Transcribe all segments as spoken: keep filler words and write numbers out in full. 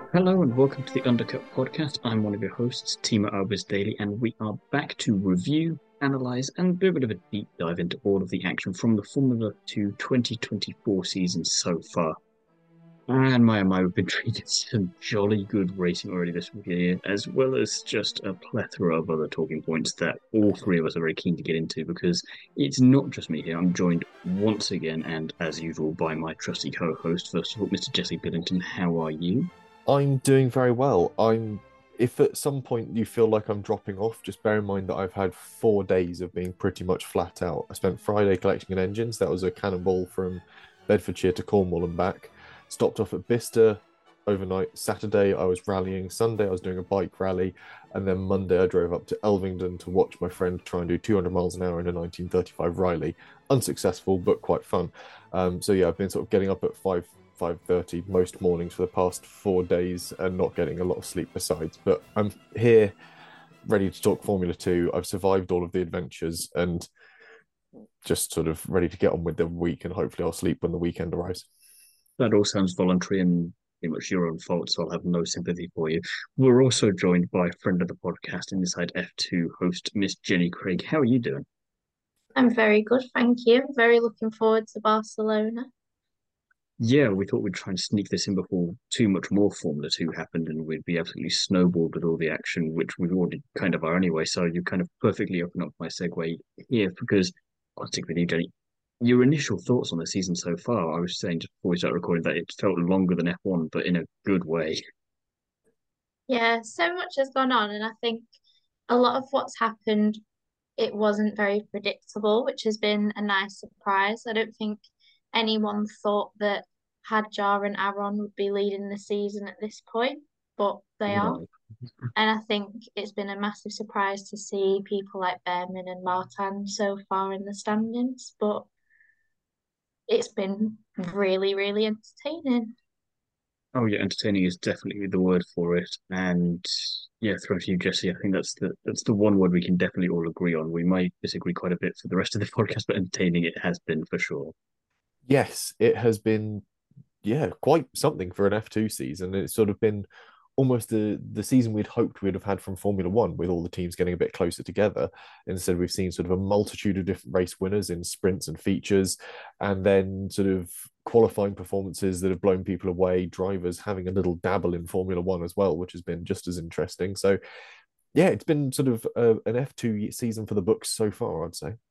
Hello and welcome to the Undercut Podcast. I'm one of your hosts, Tima Albers Daly, and we are back to review, analyse, and do a bit of a deep dive into all of the action from the Formula two twenty twenty-four season so far. And my, oh my, we've been treated some jolly good racing already this year, as well as just a plethora of other talking points that all three of us are very keen to get into because it's not just me here. I'm joined once again, and as usual, by my trusty co-host. First of all, Mister Jesse Billington, how are you? I'm doing very well. I'm if at some point you feel like I'm dropping off, just bear in mind that I've had four days of being pretty much flat out. I spent Friday collecting an engines. That was a cannonball from Bedfordshire to Cornwall and back. Stopped off at Bicester overnight. Saturday I was rallying. Sunday I was doing a bike rally. And then Monday I drove up to Elvington to watch my friend try and do two hundred miles an hour in a nineteen thirty-five Riley. Unsuccessful, but quite fun. Um, so yeah, I've been sort of getting up at five five thirty most mornings for the past four days and not getting a lot of sleep besides. But I'm here ready to talk Formula Two. I've survived all of the adventures and just sort of ready to get on with the week, and hopefully I'll sleep when the weekend arrives. That all sounds voluntary and pretty much your own fault, so I'll have no sympathy for you. We're also joined by a friend of the podcast, Inside F two host, Miss Jenny Craig. How are you doing? I'm very good, thank you. Very looking forward to Barcelona. Yeah, we thought we'd try and sneak this in before too much more Formula two happened and we'd be absolutely snowballed with all the action, which we already kind of are anyway. So you kind of perfectly open up my segue here because I'll stick with you, Jenny. Your initial thoughts on the season so far, I was saying just before we started recording that it felt longer than F one, but in a good way. Yeah, so much has gone on, and I think a lot of what's happened, it wasn't very predictable, which has been a nice surprise. I don't think anyone thought that Hadjar and Aaron would be leading the season at this point, but they are. No. And I think it's been a massive surprise to see people like Behrman and Martin so far in the standings, but it's been really, really entertaining. Oh yeah, entertaining is definitely the word for it. And yeah, throw to you, Jesse. I think that's the that's the one word we can definitely all agree on. We might disagree quite a bit for the rest of the podcast, but entertaining it has been for sure. Yes, it has been, yeah, quite something for an F two season. It's sort of been almost the the season we'd hoped we'd have had from Formula One, with all the teams getting a bit closer together. Instead, we've seen sort of a multitude of different race winners in sprints and features, and then sort of qualifying performances that have blown people away, drivers having a little dabble in Formula One as well, which has been just as interesting. So, yeah, it's been sort of uh, an F two season for the books so far, I'd say.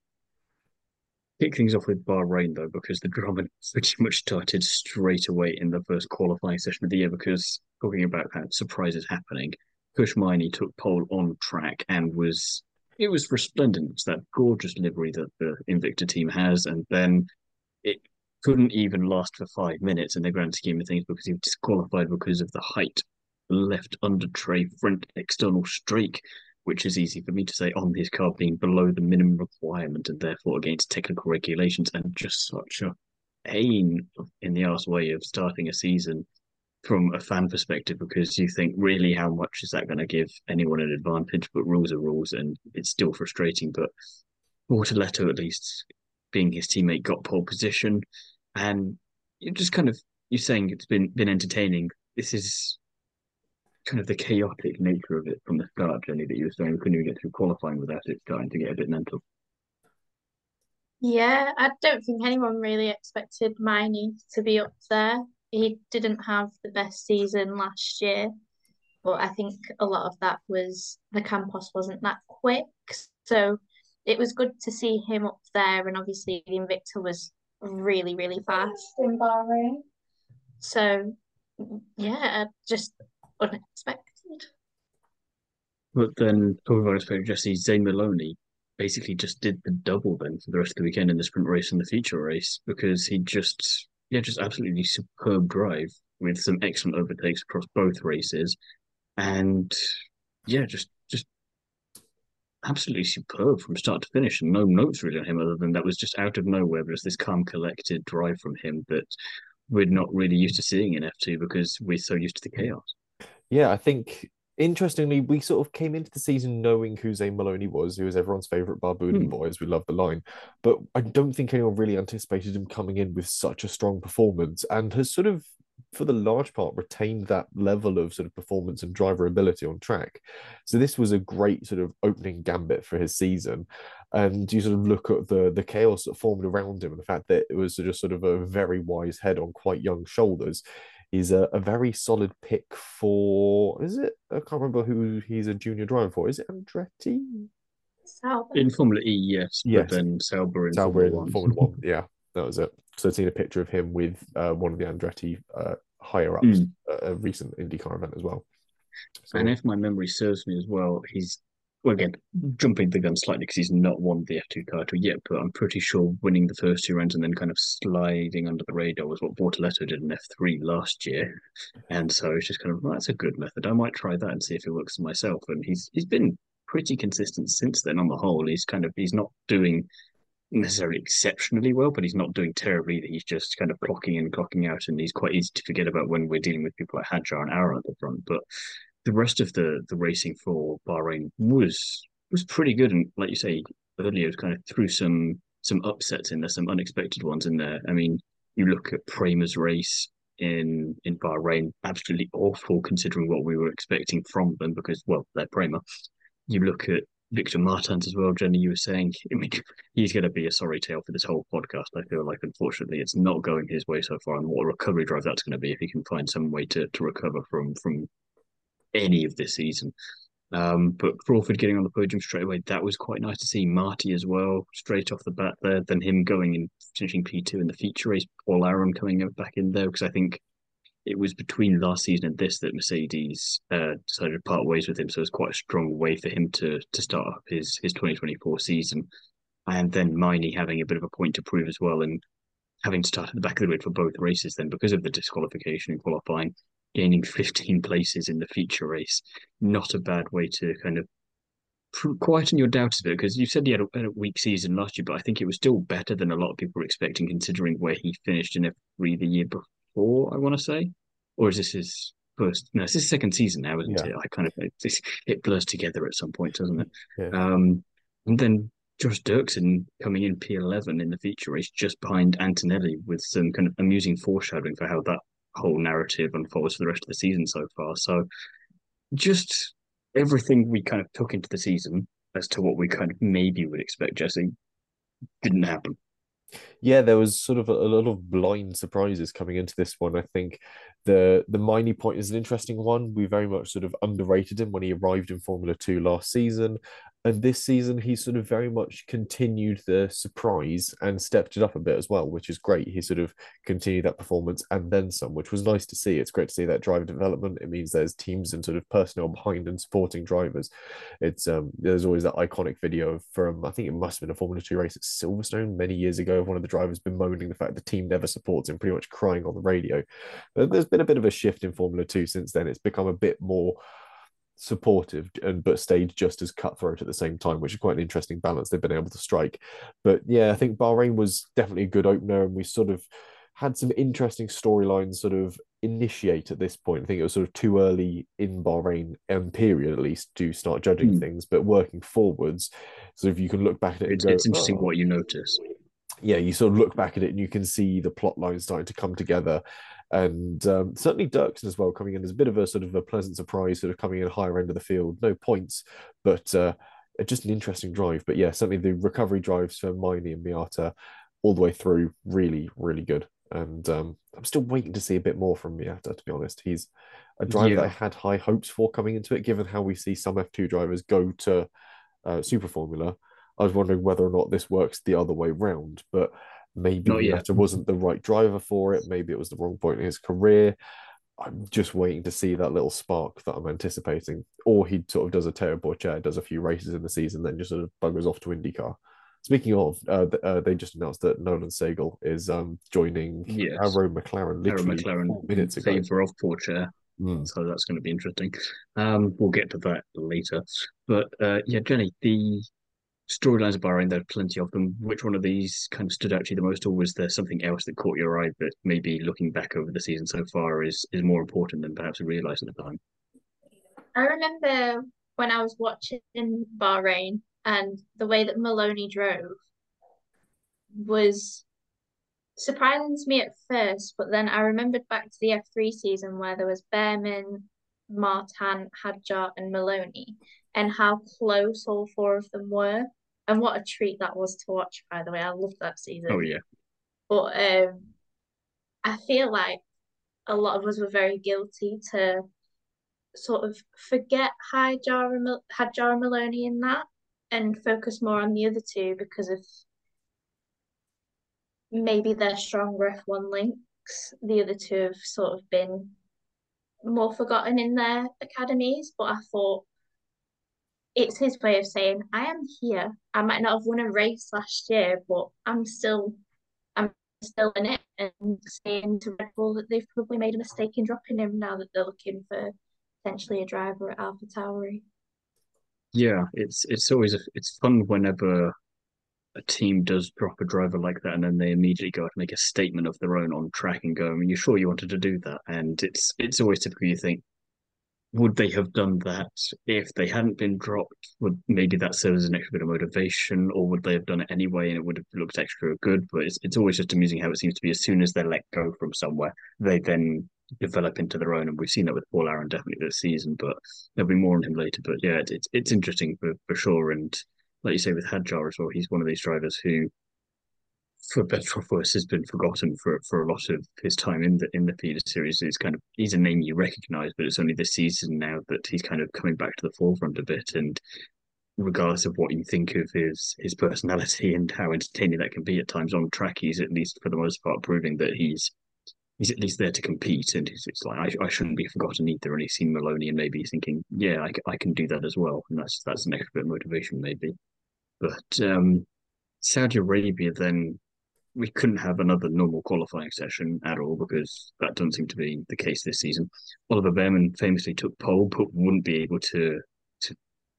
Kick things off with Bahrain though, because the drama pretty much started straight away in the first qualifying session of the year. Because talking about kind of surprises happening, Kush Maini took pole on track and was it was resplendent. It's that gorgeous livery that the Invicta team has, and then it couldn't even last for five minutes in the grand scheme of things because he was disqualified because of the height left under tray front external streak, which is easy for me to say on his car being below the minimum requirement and therefore against technical regulations, and just such a pain in the arse way of starting a season from a fan perspective because you think really how much is that going to give anyone an advantage, but rules are rules and it's still frustrating. But Bortoletto, at least being his teammate, got pole position, and you just kind of you're saying it's been been entertaining. This is kind of the chaotic nature of it from the start, Jenny, that you were saying we couldn't even get through qualifying without it starting to get a bit mental. Yeah, I don't think anyone really expected Miney to be up there. He didn't have the best season last year, but I think a lot of that was the Campos wasn't that quick. So it was good to see him up there, and obviously the Invicta was really, really fast in Bahrain. So yeah, just unexpected. But then talking about his favourite Jesse, Zane Maloney basically just did the double then for the rest of the weekend in the sprint race and the feature race because he just yeah, just absolutely superb drive with some excellent overtakes across both races. And yeah, just just absolutely superb from start to finish, and no notes really on him other than that was just out of nowhere. But it's this calm, collected drive from him that we're not really used to seeing in F two because we're so used to the chaos. Yeah, I think interestingly, we sort of came into the season knowing who Zane Maloney was, who was everyone's favourite Barbudan Hmm. boy, as we love the line. But I don't think anyone really anticipated him coming in with such a strong performance, and has sort of for the large part, retained that level of sort of performance and driver ability on track. So this was a great sort of opening gambit for his season. And you sort of look at the the chaos that formed around him and the fact that it was just sort of a very wise head on quite young shoulders. He's a, a very solid pick for, is it? I can't remember who he's a junior driver for. Is it Andretti? Sauber. In Formula E, yes, but Yes. then Sauber in Sauber Formula in One. Formula One. Yeah, that was it. So I've seen a picture of him with uh, one of the Andretti uh, higher ups Mm. at a recent IndyCar event as well. So And yeah. if my memory serves me as well, he's, well, again, jumping the gun slightly because he's not won the F two title yet, but I'm pretty sure winning the first two rounds and then kind of sliding under the radar was what Bortoletto did in F three last year. And so it's just kind of, well, that's a good method. I might try that and see if it works for myself. And he's he's been pretty consistent since then on the whole. He's kind of, he's not doing necessarily exceptionally well, but he's not doing terribly either. He's just kind of clocking in, clocking out, and he's quite easy to forget about when we're dealing with people like Hadjar and Aaron at the front. But the rest of the the racing for Bahrain was was pretty good, and like you say earlier, it kind of threw some some upsets in there, some unexpected ones in there. I mean, you look at Prama's race in in Bahrain, absolutely awful considering what we were expecting from them because well, they're Prema. You look at Victor Martins as well, Jenny. You were saying, I mean, he's going to be a sorry tale for this whole podcast. I feel like, unfortunately, it's not going his way so far, and what a recovery drive that's going to be if he can find some way to to recover from from any of this season. Um, but Crawford getting on the podium straight away, that was quite nice to see. Marty as well, straight off the bat there. Then him going and finishing P two in the feature race. Paul Aaron coming back in there because I think it was between last season and this that Mercedes uh, decided to part ways with him. So it was quite a strong way for him to to start up his his twenty twenty-four season. And then Miney having a bit of a point to prove as well, and having to start at the back of the grid for both races then because of the disqualification and qualifying, gaining fifteen places in the feature race. Not a bad way to kind of quieten your doubts a bit because you said he had a, had a weak season last year, but I think it was still better than a lot of people were expecting considering where he finished in F three the year before, I want to say. Or is this his first? No, it's his second season now, isn't Yeah. it? I kind of, it, it blurs together at some point, doesn't it? Yeah. Um, and then Josh Dirksen coming in P eleven in the feature race just behind Antonelli with some kind of amusing foreshadowing for how that whole narrative unfolds for the rest of the season so far. So just everything we kind of took into the season as to what we kind of maybe would expect, Jesse, didn't happen. Yeah, there was sort of a, a lot of blind surprises coming into this one. I think the the Miney point is an interesting one. We very much sort of underrated him when he arrived in Formula Two last season. And this season, he sort of very much continued the surprise and stepped it up a bit as well, which is great. He sort of continued that performance and then some, which was nice to see. It's great to see that driver development. It means there's teams and sort of personnel behind and supporting drivers. It's um there's always that iconic video from I think it must have been a Formula Two race at Silverstone many years ago of one of the drivers bemoaning the fact the team never supports him, pretty much crying on the radio. But there's been a bit of a shift in Formula Two since then. It's become a bit more supportive and but stayed just as cutthroat at the same time, which is quite an interesting balance they've been able to strike. But yeah, I think Bahrain was definitely a good opener, and we sort of had some interesting storylines sort of initiate at this point. I think it was sort of too early in Bahrain and period at least to start judging Hmm. things, but working forwards. So if you can look back at it and It's go, it's interesting oh, what you notice. yeah, you sort of look back at it and you can see the plot lines starting to come together. And um, certainly Dirksen as well coming in as a bit of a sort of a pleasant surprise, sort of coming in higher end of the field. No points, but uh, just an interesting drive. But yeah, certainly the recovery drives for Miney and Miata all the way through, really, really good. And um, I'm still waiting to see a bit more from Miata, to be honest. He's a driver that I Yeah, had high hopes for coming into it, given how we see some F two drivers go to uh, Super Formula. I was wondering whether or not this works the other way round, but maybe not yet. Miata wasn't the right driver for it. Maybe it was the wrong point in his career. I'm just waiting to see that little spark that I'm anticipating. Or he sort of does a Teo Porcher, does a few races in the season, then just sort of buggers off to IndyCar. Speaking of, uh, uh, they just announced that Nolan Sagal is um, joining Yes, Arrow McLaren Aaron literally McLaren four minutes in ago. favour of Porsche, Mm. so that's going to be interesting. Um, we'll get to that later. But uh, yeah, Jenny, the storylines of Bahrain, there are plenty of them. Which one of these kind of stood out to you the most, or was there something else that caught your eye that maybe looking back over the season so far is is more important than perhaps we realised at the time? I remember when I was watching Bahrain and the way that Maloney drove was surprised me at first, but then I remembered back to the F three season where there was Behrman, Martin, Hadjar, and Maloney, and how close all four of them were. And what a treat that was to watch, by the way. I loved that Oh season. yeah, But um, I feel like a lot of us were very guilty to sort of forget Hadjar and, Mal- Hadjar and Maloney in that and focus more on the other two because of maybe their stronger F one links. The other two have sort of been more forgotten in their academies, but I thought it's his way of saying, I am here. I might not have won a race last year, but I'm still I'm still in it and saying to Red Bull that they've probably made a mistake in dropping him now that they're looking for potentially a driver at AlphaTauri. yeah. It's it's always a, it's fun whenever a team does drop a driver like that, and then they immediately go out and make a statement of their own on track and go, "Are you sure you wanted to do that?" And it's it's always typical. You think, would they have done that if they hadn't been dropped? Would maybe that serve as an extra bit of motivation, or would they have done it anyway and it would have looked extra good? But it's it's always just amusing how it seems to be as soon as they're let go from somewhere, they then develop into their own. And we've seen that with Paul Aaron definitely this season, but there'll be more on him later. But yeah, it's it's interesting for, for sure. And like you say with Hadjar as well, he's one of these drivers who for better or worse, has been forgotten for for a lot of his time in the in the feeder series. He's kind of he's a name you recognise, but it's only this season now that he's kind of coming back to the forefront a bit. And regardless of what you think of his his personality and how entertaining that can be at times on track, he's at least for the most part proving that he's he's at least there to compete. And it's, it's like I, I shouldn't be forgotten either. And he's seen Maloney and maybe he's thinking, yeah, I, I can do that as well. And that's that's an extra bit of motivation maybe. But um, Saudi Arabia then we couldn't have another normal qualifying session at all because that doesn't seem to be the case this season. Oliver Behrman famously took pole, but wouldn't be able to to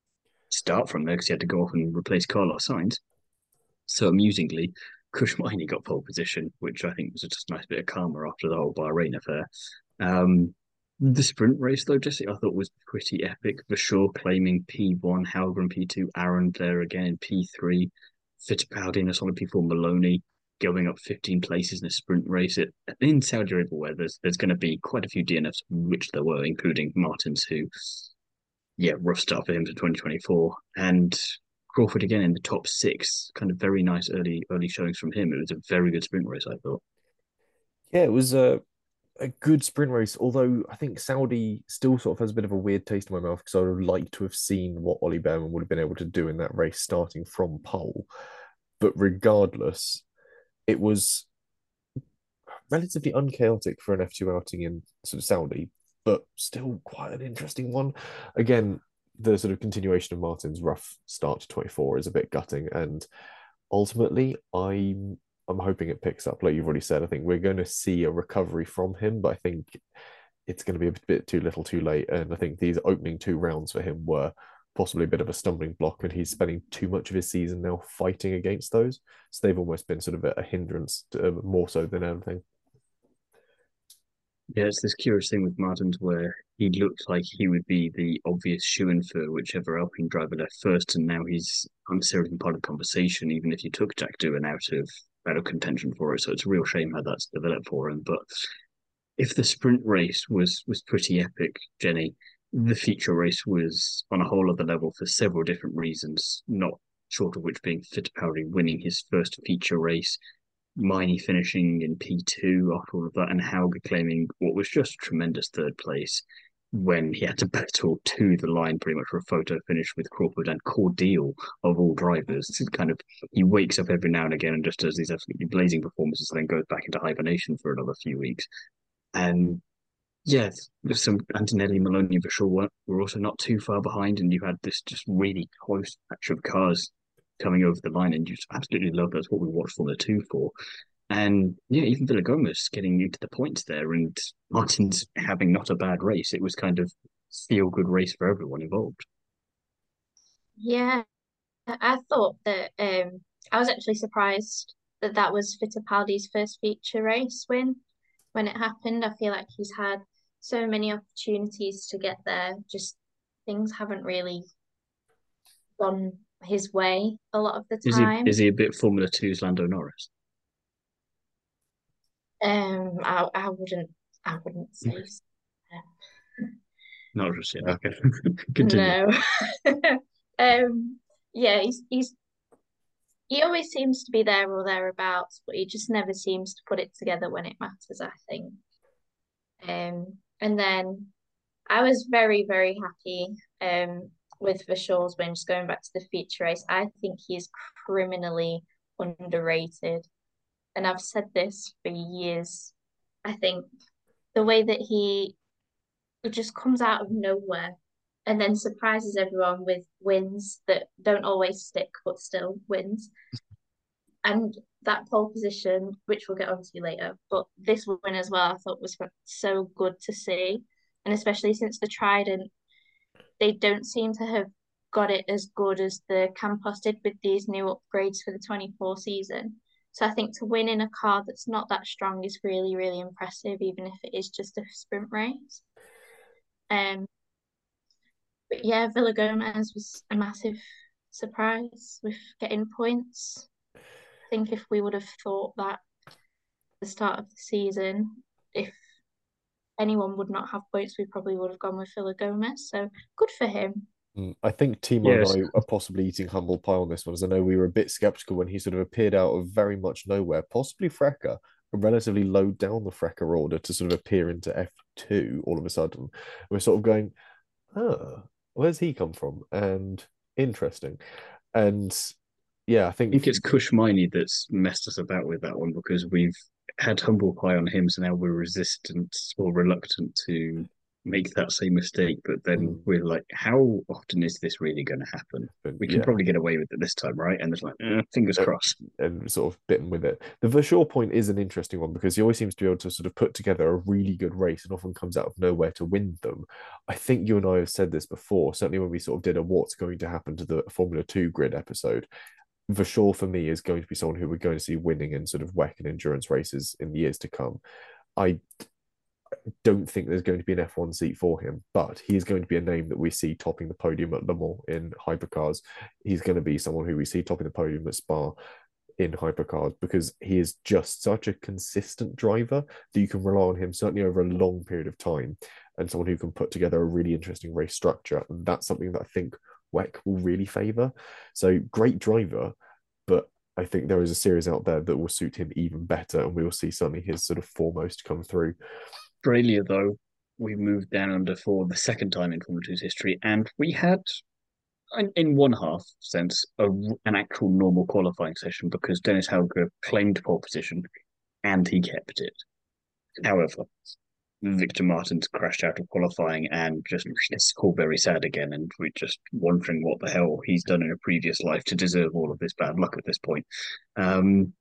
start from there because he had to go off and replace Carlos Sainz. So amusingly, Kush Maini got pole position, which I think was just a nice bit of karma after the whole Bahrain affair. Um, the sprint race, though, Jesse, I thought was pretty epic. Vasseur claiming P one, Halgren P two, Aaron there again in P three, Fittipaldi in a solid P four, Maloney going up fifteen places in a sprint race. It, in Saudi Arabia, where there's there's going to be quite a few D N Fs, which there were, including Martins, who, yeah, rough start for him for twenty twenty-four. And Crawford again in the top six, kind of very nice early early showings from him. It was a very good sprint race, I thought. Yeah, it was a a good sprint race. Although I think Saudi still sort of has a bit of a weird taste in my mouth because I would have liked to have seen what Ollie Behrman would have been able to do in that race starting from pole. But regardless, it was relatively unchaotic for an F two outing in sort of Saudi, but still quite an interesting one. Again, the sort of continuation of Martin's rough start to twenty-four is a bit gutting, and ultimately, I'm I'm hoping it picks up. Like you've already said, I think we're going to see a recovery from him, but I think it's going to be a bit too little, too late. And I think these opening two rounds for him were possibly a bit of a stumbling block, and he's spending too much of his season now fighting against those. So they've almost been sort of a, a hindrance to, uh, more so than anything. Yeah, it's this curious thing with Martins where he looked like he would be the obvious shoe-in for whichever Alpine driver left first, and now he's unnecessarily part of the conversation, even if you took Jack Doohan out of out of contention for it. So it's a real shame how that's developed for him. But if the sprint race was was pretty epic, Jenny, the feature race was on a whole other level for several different reasons, not short of which being Fittipaldi winning his first feature race, Miney finishing in P two after all of that, and Hauger claiming what was just tremendous third place when he had to battle to the line pretty much for a photo finish with Crawford and Cordeal of all drivers. It's kind of he wakes up every now and again and just does these absolutely blazing performances and then goes back into hibernation for another few weeks. And yes, there's some Antonelli, Maloney for sure were, were also not too far behind, and you had this just really close patch of cars coming over the line, and you just absolutely love that's what we watched Formula Two for. And yeah, even Villagomez getting into the points there, and Martin's having not a bad race. It was kind of feel good race for everyone involved. Yeah, I thought that um, I was actually surprised that that was Fittipaldi's first feature race win when it happened. I feel like he's had so many opportunities to get there, just things haven't really gone his way a lot of the Is he time. is he a bit Formula Two's Lando Norris? Um, I I wouldn't I wouldn't say so. Not just yet. Okay. Continue. No. Um, yeah, he's he's he always seems to be there or thereabouts, but he just never seems to put it together when it matters, I think. Um, and then I was very, very happy um with Vishal's win, just going back to the feature race. I think he's criminally underrated. And I've said this for years. I think the way that he just comes out of nowhere and then surprises everyone with wins that don't always stick, but still wins. And that pole position, which we'll get onto later, but this win as well, I thought was so good to see. And especially since the Trident, they don't seem to have got it as good as the Campos did with these new upgrades for the twenty-four season. So I think to win in a car that's not that strong is really, really impressive, even if it is just a sprint race. Um, but yeah, Villa Gomez was a massive surprise with getting points. I think if we would have thought that at the start of the season, if anyone would not have points, we probably would have gone with Villa Gomez. So good for him. Mm, I think Timo and Yes. I are possibly eating humble pie on this one, as I know we were a bit skeptical when he sort of appeared out of very much nowhere, possibly Frecker, relatively low down the Frecker order to sort of appear into F two all of a sudden. We're sort of going, oh, where's he come from? And interesting. And yeah, I I think think it's Kushmini that's messed us about with that one because we've had humble pie on him, so now we're resistant or reluctant to make that same mistake. But then Mm, we're like, how often is this really going to happen? but We can yeah, probably get away with it this time, right? And it's like, eh, fingers uh, crossed. and sort of bitten with it. The Vershaw point is an interesting one because he always seems to be able to sort of put together a really good race and often comes out of nowhere to win them. I think you and I have said this before, certainly when we sort of did a what's going to happen to the Formula Two grid episode. Vershaw for me is going to be someone who we're going to see winning in sort of W E C and endurance races in the years to come. I don't think there's going to be an F one seat for him, but he is going to be a name that we see topping the podium at Le Mans in hypercars. He's going to be someone who we see topping the podium at Spa in hypercars because he is just such a consistent driver that you can rely on him certainly over a long period of time and someone who can put together a really interesting race structure. And that's something that I think W E C will really favour. So great driver, but I think there is a series out there that will suit him even better, and we will see certainly his sort of foremost come through. Australia, though, we moved down under for the second time in Formula Two's history, and we had, in, in one half sense, a, an actual normal qualifying session because Dennis Hauger claimed pole position and he kept it. However, Victor Martins crashed out of qualifying and just it's all very sad again, and we're just wondering what the hell he's done in a previous life to deserve all of this bad luck at this point. Um,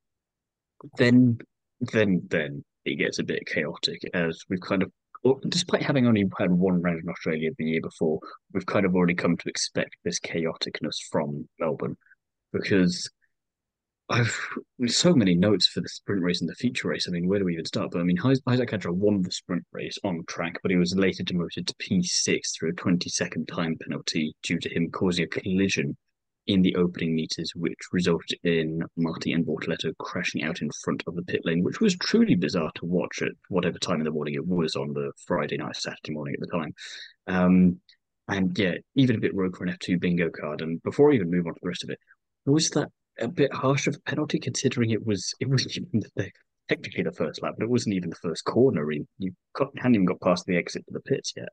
then, then, then it gets a bit chaotic as we've kind of, despite having only had one round in Australia the year before, we've kind of already come to expect this chaoticness from Melbourne because I've so many notes for the sprint race and the feature race. I mean, where do we even start? But I mean, Isaac Hadjar won the sprint race on track, but he was later demoted to P six through a twenty second time penalty due to him causing a collision in the opening meters, which resulted in Marty and Bortoletto crashing out in front of the pit lane, which was truly bizarre to watch at whatever time in the morning it was on the Friday night, Saturday morning at the time. Um, and yeah, even a bit rogue for an F two bingo card. And before I even move on to the rest of it, was that a bit harsh of a penalty considering it was it wasn't even the, technically the first lap, but it wasn't even the first corner. You, you got, hadn't even got past the exit to the pits yet.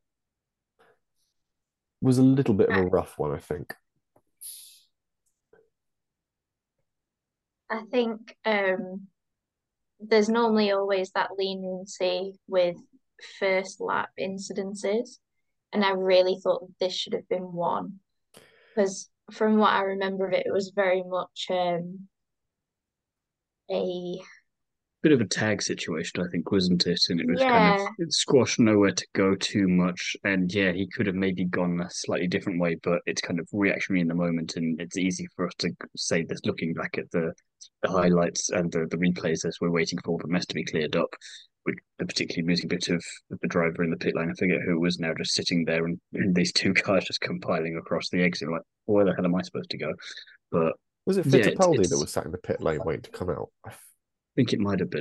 Was a little bit of a rough one, I think. I think um, there's normally always that leniency with first lap incidences, and I really thought this should have been one because from what I remember of it, it was very much um, a Bit of a tag situation, I think, wasn't it? And it was kind of yeah, squash, nowhere to go too much. And yeah, he could have maybe gone a slightly different way, but it's kind of reactionary in the moment, and it's easy for us to say this looking back at the the highlights and the, the replays as we're waiting for the mess to be cleared up. With the particularly amusing bit of the driver in the pit lane, I forget who was now just sitting there, and, and these two cars just compiling across the exit. Like, where the hell am I supposed to go? But Was it yeah, it's, Fittipaldi that it's was sat in the pit lane waiting to come out? I think it might have been.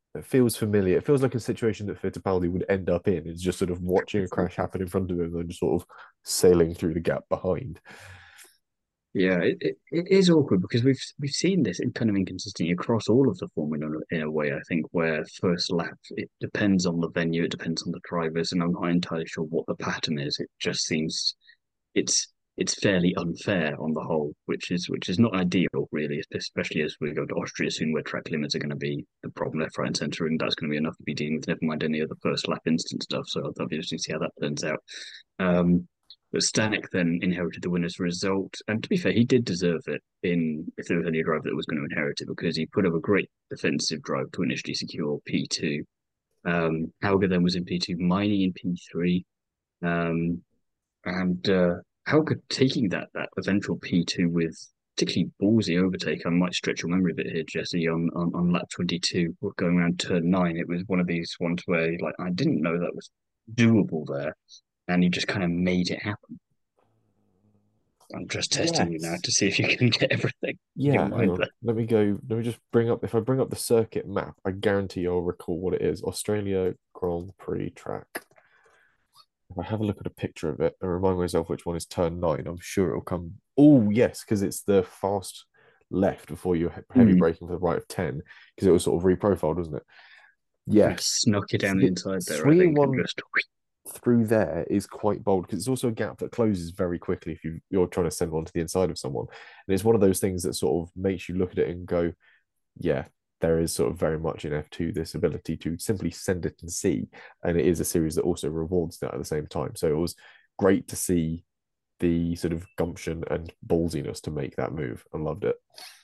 It feels familiar. It feels like a situation that Fittipaldi would end up in, is just sort of watching a crash happen in front of him and just sort of sailing through the gap behind. Yeah, it, it, it is awkward because we've we've seen this in kind of inconsistency across all of the Formula in a way, I think, where first lap it depends on the venue, it depends on the drivers, and I'm not entirely sure what the pattern is. It just seems it's it's fairly unfair on the whole, which is which is not ideal really, especially as we go to Austria soon, where track limits are going to be the problem left, right, and centre, and that's going to be enough to be dealing with. Never mind any other first lap instant stuff. So I'll be interesting to see how that turns out. Um, but Stanek then inherited the winner's result, and to be fair, he did deserve it. In if there was any driver that was going to inherit it, because he put up a great defensive drive to initially secure P two. Um, Hauger then was in P two, Miney in P three. Um, and uh, Helga taking that that eventual P two with particularly ballsy overtake. I might stretch your memory a bit here, Jesse. On on, on lap twenty-two, we're going around turn nine. It was one of these ones where like I didn't know that was doable there, and he just kind of made it happen. I'm just testing you now Yes. to see if you can get everything in your Yeah, hang mind on. there. Let me go. Let me just bring up. If I bring up the circuit map, I guarantee you'll recall what it is. Australia Grand Prix track. If I have a look at a picture of it and remind myself which one is turn nine, I'm sure it'll come. Oh, yes, because it's the fast left before you heavy Hmm. braking for the right of ten, because it was sort of reprofiled, wasn't it? Kind of Yes. snuck it down the Sw- inside there, I Swinging think, and one just through there is quite bold because it's also a gap that closes very quickly if you, you're trying to send one to the inside of someone. And it's one of those things that sort of makes you look at it and go, yeah, there is sort of very much in F two this ability to simply send it and see. And it is a series that also rewards that at the same time. So it was great to see the sort of gumption and ballsiness to make that move. I loved it.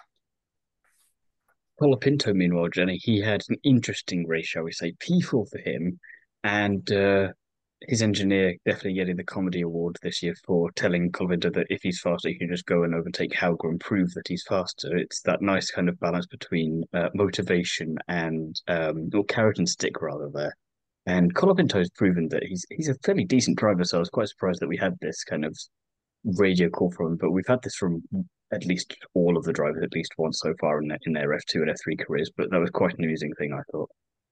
Colapinto, meanwhile, Jenny, he had an interesting race, shall we say, P four for him, and uh, his engineer definitely getting the comedy award this year for telling Colapinto that if he's faster, he can just go and overtake Hauger and prove that he's faster. It's that nice kind of balance between uh, motivation and um, or carrot and stick rather there. And Colapinto has proven that he's he's a fairly decent driver, so I was quite surprised that we had this kind of radio call from him, but we've had this from at least all of the drivers at least once so far in their, in their F two and F three careers. But that was quite an amusing thing, I thought.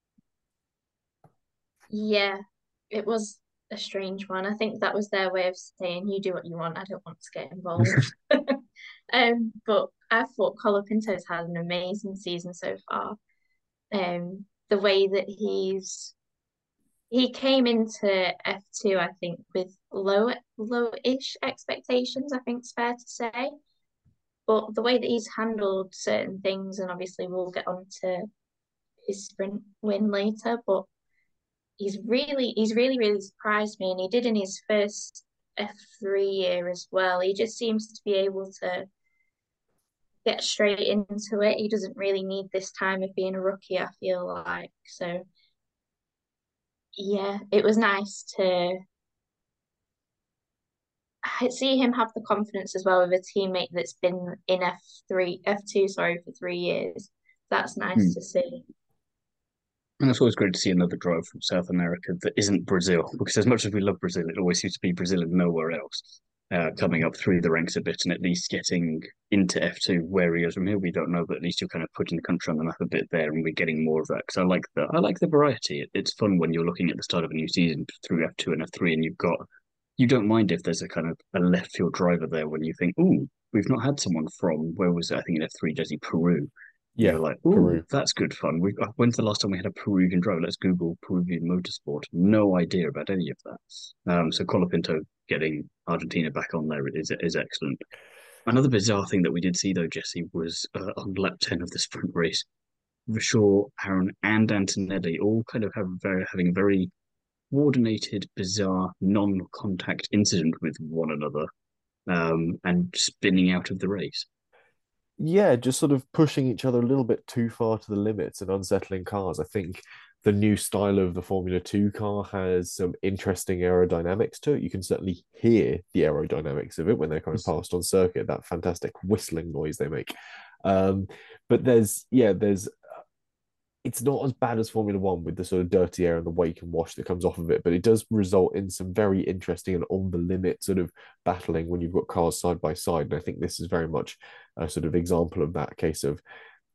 Yeah, it was a strange one. I think that was their way of saying, you do what you want, I don't want to get involved. Um, but I thought Colapinto's had an amazing season so far. Um, the way that he's he came into F two, I think, with low low-ish expectations, I think it's fair to say. But the way that he's handled certain things, and obviously we'll get on to his sprint win later, but he's really he's really really surprised me, and he did in his first F three year as well. He just seems to be able to get straight into it. He doesn't really need this time of being a rookie, I feel like. So yeah, it was nice to see him have the confidence as well with a teammate that's been in F three, F two, sorry, for three years. That's nice Hmm. to see. And it's always great to see another driver from South America that isn't Brazil, because as much as we love Brazil, it always seems to be Brazil and nowhere else. Uh, coming up through the ranks a bit and at least getting into F two where he is from here, we don't know, but at least you're kind of putting the country on the map a bit there, and we're getting more of that. Because I like the I like the variety. It, it's fun when you're looking at the start of a new season through F two and F three, and you've got you don't mind if there's a kind of a left field driver there when you think, ooh, we've not had someone from where was it? I think in F three, Jesse Peru. Yeah, You're like, ooh, Peru. that's good fun. We uh, when's the last time we had a Peruvian driver? Let's Google Peruvian motorsport. No idea about any of that. Um, so Colapinto getting Argentina back on there is is excellent. Another bizarre thing that we did see though, Jesse, was uh, on lap ten of the sprint race, Rashaw, Aaron, and Antonelli all kind of have very having a very coordinated, bizarre, non-contact incident with one another, um, and spinning out of the race. Yeah, just sort of pushing each other a little bit too far to the limits and unsettling cars. I think the new style of the Formula Two car has some interesting aerodynamics to it. You can certainly hear the aerodynamics of it when they're coming past on circuit, that fantastic whistling noise they make. Um, but there's, yeah, there's it's not as bad as Formula One with the sort of dirty air and the wake and wash that comes off of it, but it does result in some very interesting and on the limit sort of battling when you've got cars side by side. And I think this is very much a sort of example of that case of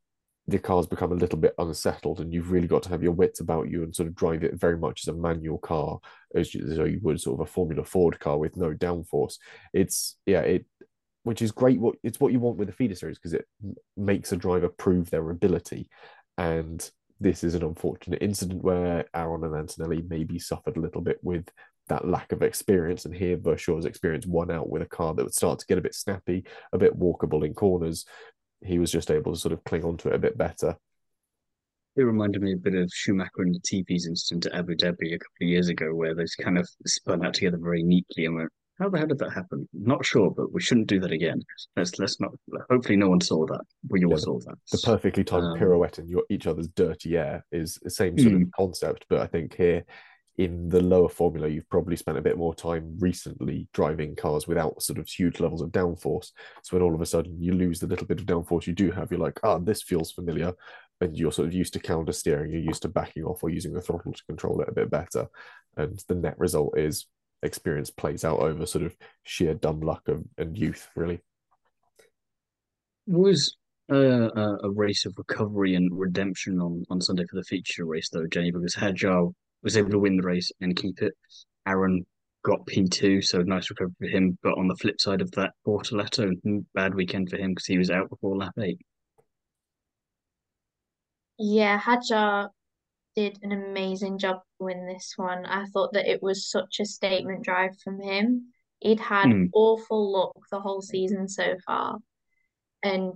the car's become a little bit unsettled, and you've really got to have your wits about you and sort of drive it very much as a manual car, as you, as you would sort of a Formula Ford car with no downforce. It's yeah, it which is great. What it's what you want with the feeder series because it makes a driver prove their ability, and this is an unfortunate incident where Aaron and Antonelli maybe suffered a little bit with that lack of experience. And here, Vershaw's experience won out with a car that would start to get a bit snappy, a bit walkable in corners. He was just able to sort of cling onto it a bit better. It reminded me a bit of Schumacher and Latifi's incident at Abu Dhabi a couple of years ago, where they kind of spun out together very neatly and went, "How the hell did that happen? Not sure, but we shouldn't do that again. Let's let's not. Hopefully, no one saw that. We all Yeah, the, saw that." the perfectly timed Um, pirouette in your, each other's dirty air is the same sort of mm, concept. But I think here in the lower formula, you've probably spent a bit more time recently driving cars without sort of huge levels of downforce. So when all of a sudden you lose the little bit of downforce you do have, you're like, ah, this feels familiar. And you're sort of used to counter steering, you're used to backing off or using the throttle to control it a bit better. And the net result is experience plays out over sort of sheer dumb luck of, and youth, really. was uh, a, a race of recovery and redemption on on Sunday for the feature race, though, Jenny, because Hadjar was able to win the race and keep it. Aaron got P two, so nice recovery for him. But on the flip side of that, Bortoletto, bad weekend for him because he was out before lap eight. Yeah, Hadjar did an amazing job to win this one. I thought that it was such a statement drive from him. He'd had Mm, awful luck the whole season so far. And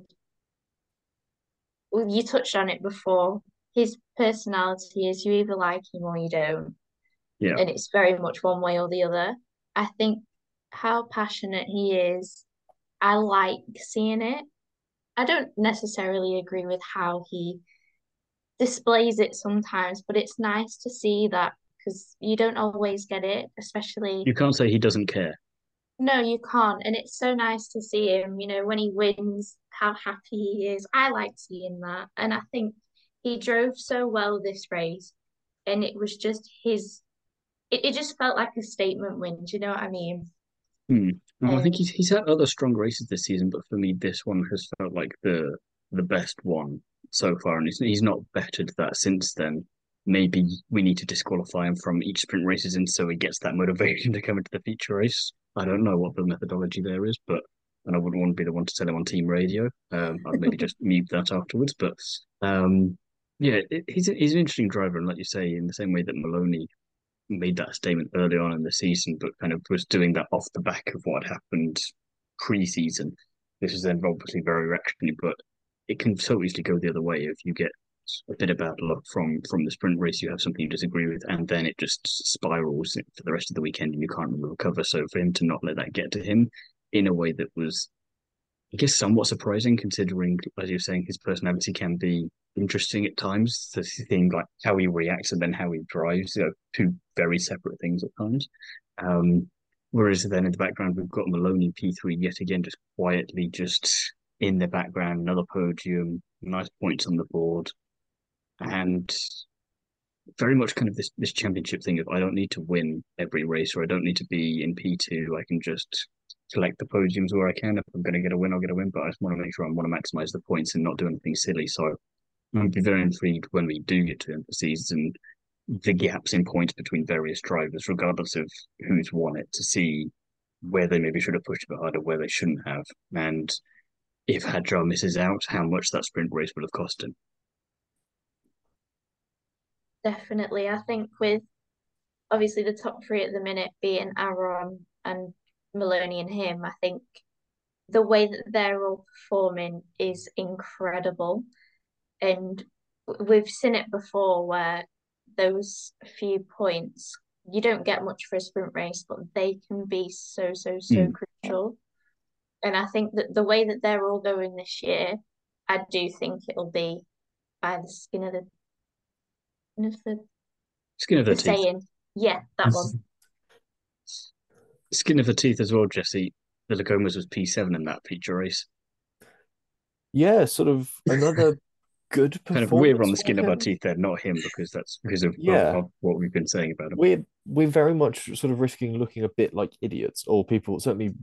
well, you touched on it before. His personality is you either like him or you don't. yeah. And it's very much one way or the other. I think how passionate he is, I like seeing it. I don't necessarily agree with how he displays it sometimes, but it's nice to see that because you don't always get it, especially You can't say he doesn't care. no, you can't. And it's so nice to see him, you know, when he wins, how happy he is. I like seeing that. And I think he drove so well this race, and it was just his, it, it just felt like a statement win. Do you know what I mean? Hmm. Well, I think And he's he's had other strong races this season, but for me, this one has felt like the the best one so far, and he's he's not bettered that since then. Maybe we need to disqualify him from each sprint races, and so he gets that motivation to come into the feature race. I don't know what the methodology there is, but and I wouldn't want to be the one to tell him on team radio. Um, I'd maybe just mute that afterwards. But um, yeah, it, he's a, he's an interesting driver, and like you say, in the same way that Maloney made that statement early on in the season, but kind of was doing that off the back of what had happened pre-season. This is then obviously very reactionary, but it can so easily go the other way if you get a bit of bad luck from from the sprint race, you have something you disagree with, and then it just spirals for the rest of the weekend, and you can't really recover. So for him to not let that get to him in a way that was, I guess, somewhat surprising, considering, as you're saying, his personality can be interesting at times. The thing like how he reacts and then how he drives, you know, two very separate things at times. Um, whereas then in the background, we've got Maloney P three yet again, just quietly just in the background, another podium, nice points on the board, and very much kind of this this championship thing of I don't need to win every race or I don't need to be in P two. I can just collect the podiums where I can. If I'm going to get a win, I'll get a win. But I just want to make sure I want to maximize the points and not do anything silly. So I'd be very intrigued when we do get to the end of the season, the gaps in points between various drivers, regardless of who's won it, to see where they maybe should have pushed a bit harder, where they shouldn't have, and if Hadjar misses out, how much that sprint race would have cost him. definitely, I think with obviously the top three at the minute being Aaron and Maloney and him, I think the way that they're all performing is incredible. And we've seen it before where those few points, you don't get much for a sprint race, but they can be so, so, so Mm. crucial. And I think that the way that they're all going this year, I do think it'll be by the skin of the, the, Skin of the the teeth. saying. Yeah, that one. Skin of the teeth as well, Jesse. The Gomez was P seven in that feature race. Yeah, sort of another good Kind of we're on performance the from skin of our him. teeth there, not him, because that's because of, of, Yeah, of what we've been saying about him. we're we're very much sort of risking looking a bit like idiots, or people certainly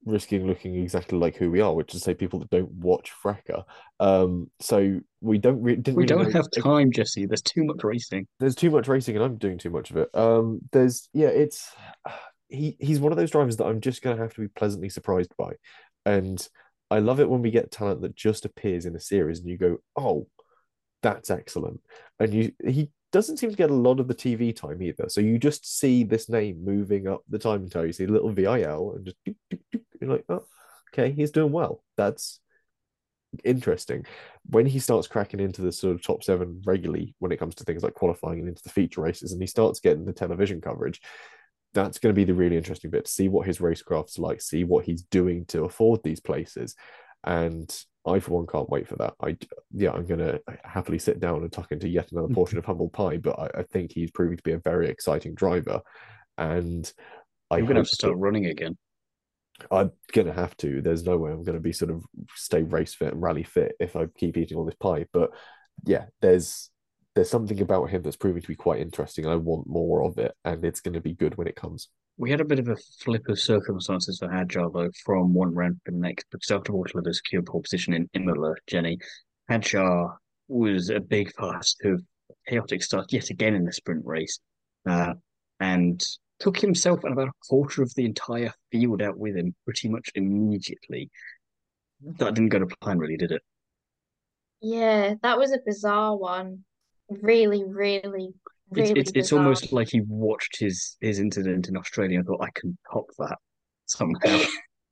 risking looking exactly like who we are, which is to say people that don't watch Fracas. Um, so we don't re didn't We really don't know. have time, Jesse. There's too much racing. There's too much racing, and I'm doing too much of it. Um, there's yeah, it's he he's one of those drivers that I'm just gonna have to be pleasantly surprised by, and I love it when we get talent that just appears in a series and you go, oh, that's excellent, and you he doesn't seem to get a lot of the T V time either. So you just see this name moving up the time until you see a little V I L and just doop, doop, doop, you're like, oh, okay, he's doing well. That's interesting. When he starts cracking into the sort of top seven regularly when it comes to things like qualifying and into the feature races, and he starts getting the television coverage, that's going to be the really interesting bit to see what his racecraft's like, see what he's doing to afford these places. And I, for one, can't wait for that. I, yeah, I'm going to happily sit down and tuck into yet another portion of humble pie, but I, I think he's proving to be a very exciting driver. And I You're gonna have hope to start that running again. I'm gonna have to. There's no way I'm gonna be sort of stay race fit and rally fit if I keep eating all this pie. But yeah, there's there's something about him that's proving to be quite interesting. I want more of it, and it's going to be good when it comes. We had a bit of a flip of circumstances for Hadjar though, from one round to the next, because after Waterloo had secured pole position in Imola, Jenny, Hadjar was a big part of chaotic start yet again in the sprint race, uh, and took himself and about a quarter of the entire field out with him pretty much immediately. That didn't go to plan, really, did it? Yeah, that was a bizarre one. Really, really, It's it's really it's bizarre. almost like he watched his his incident in Australia and thought, I can top that somehow.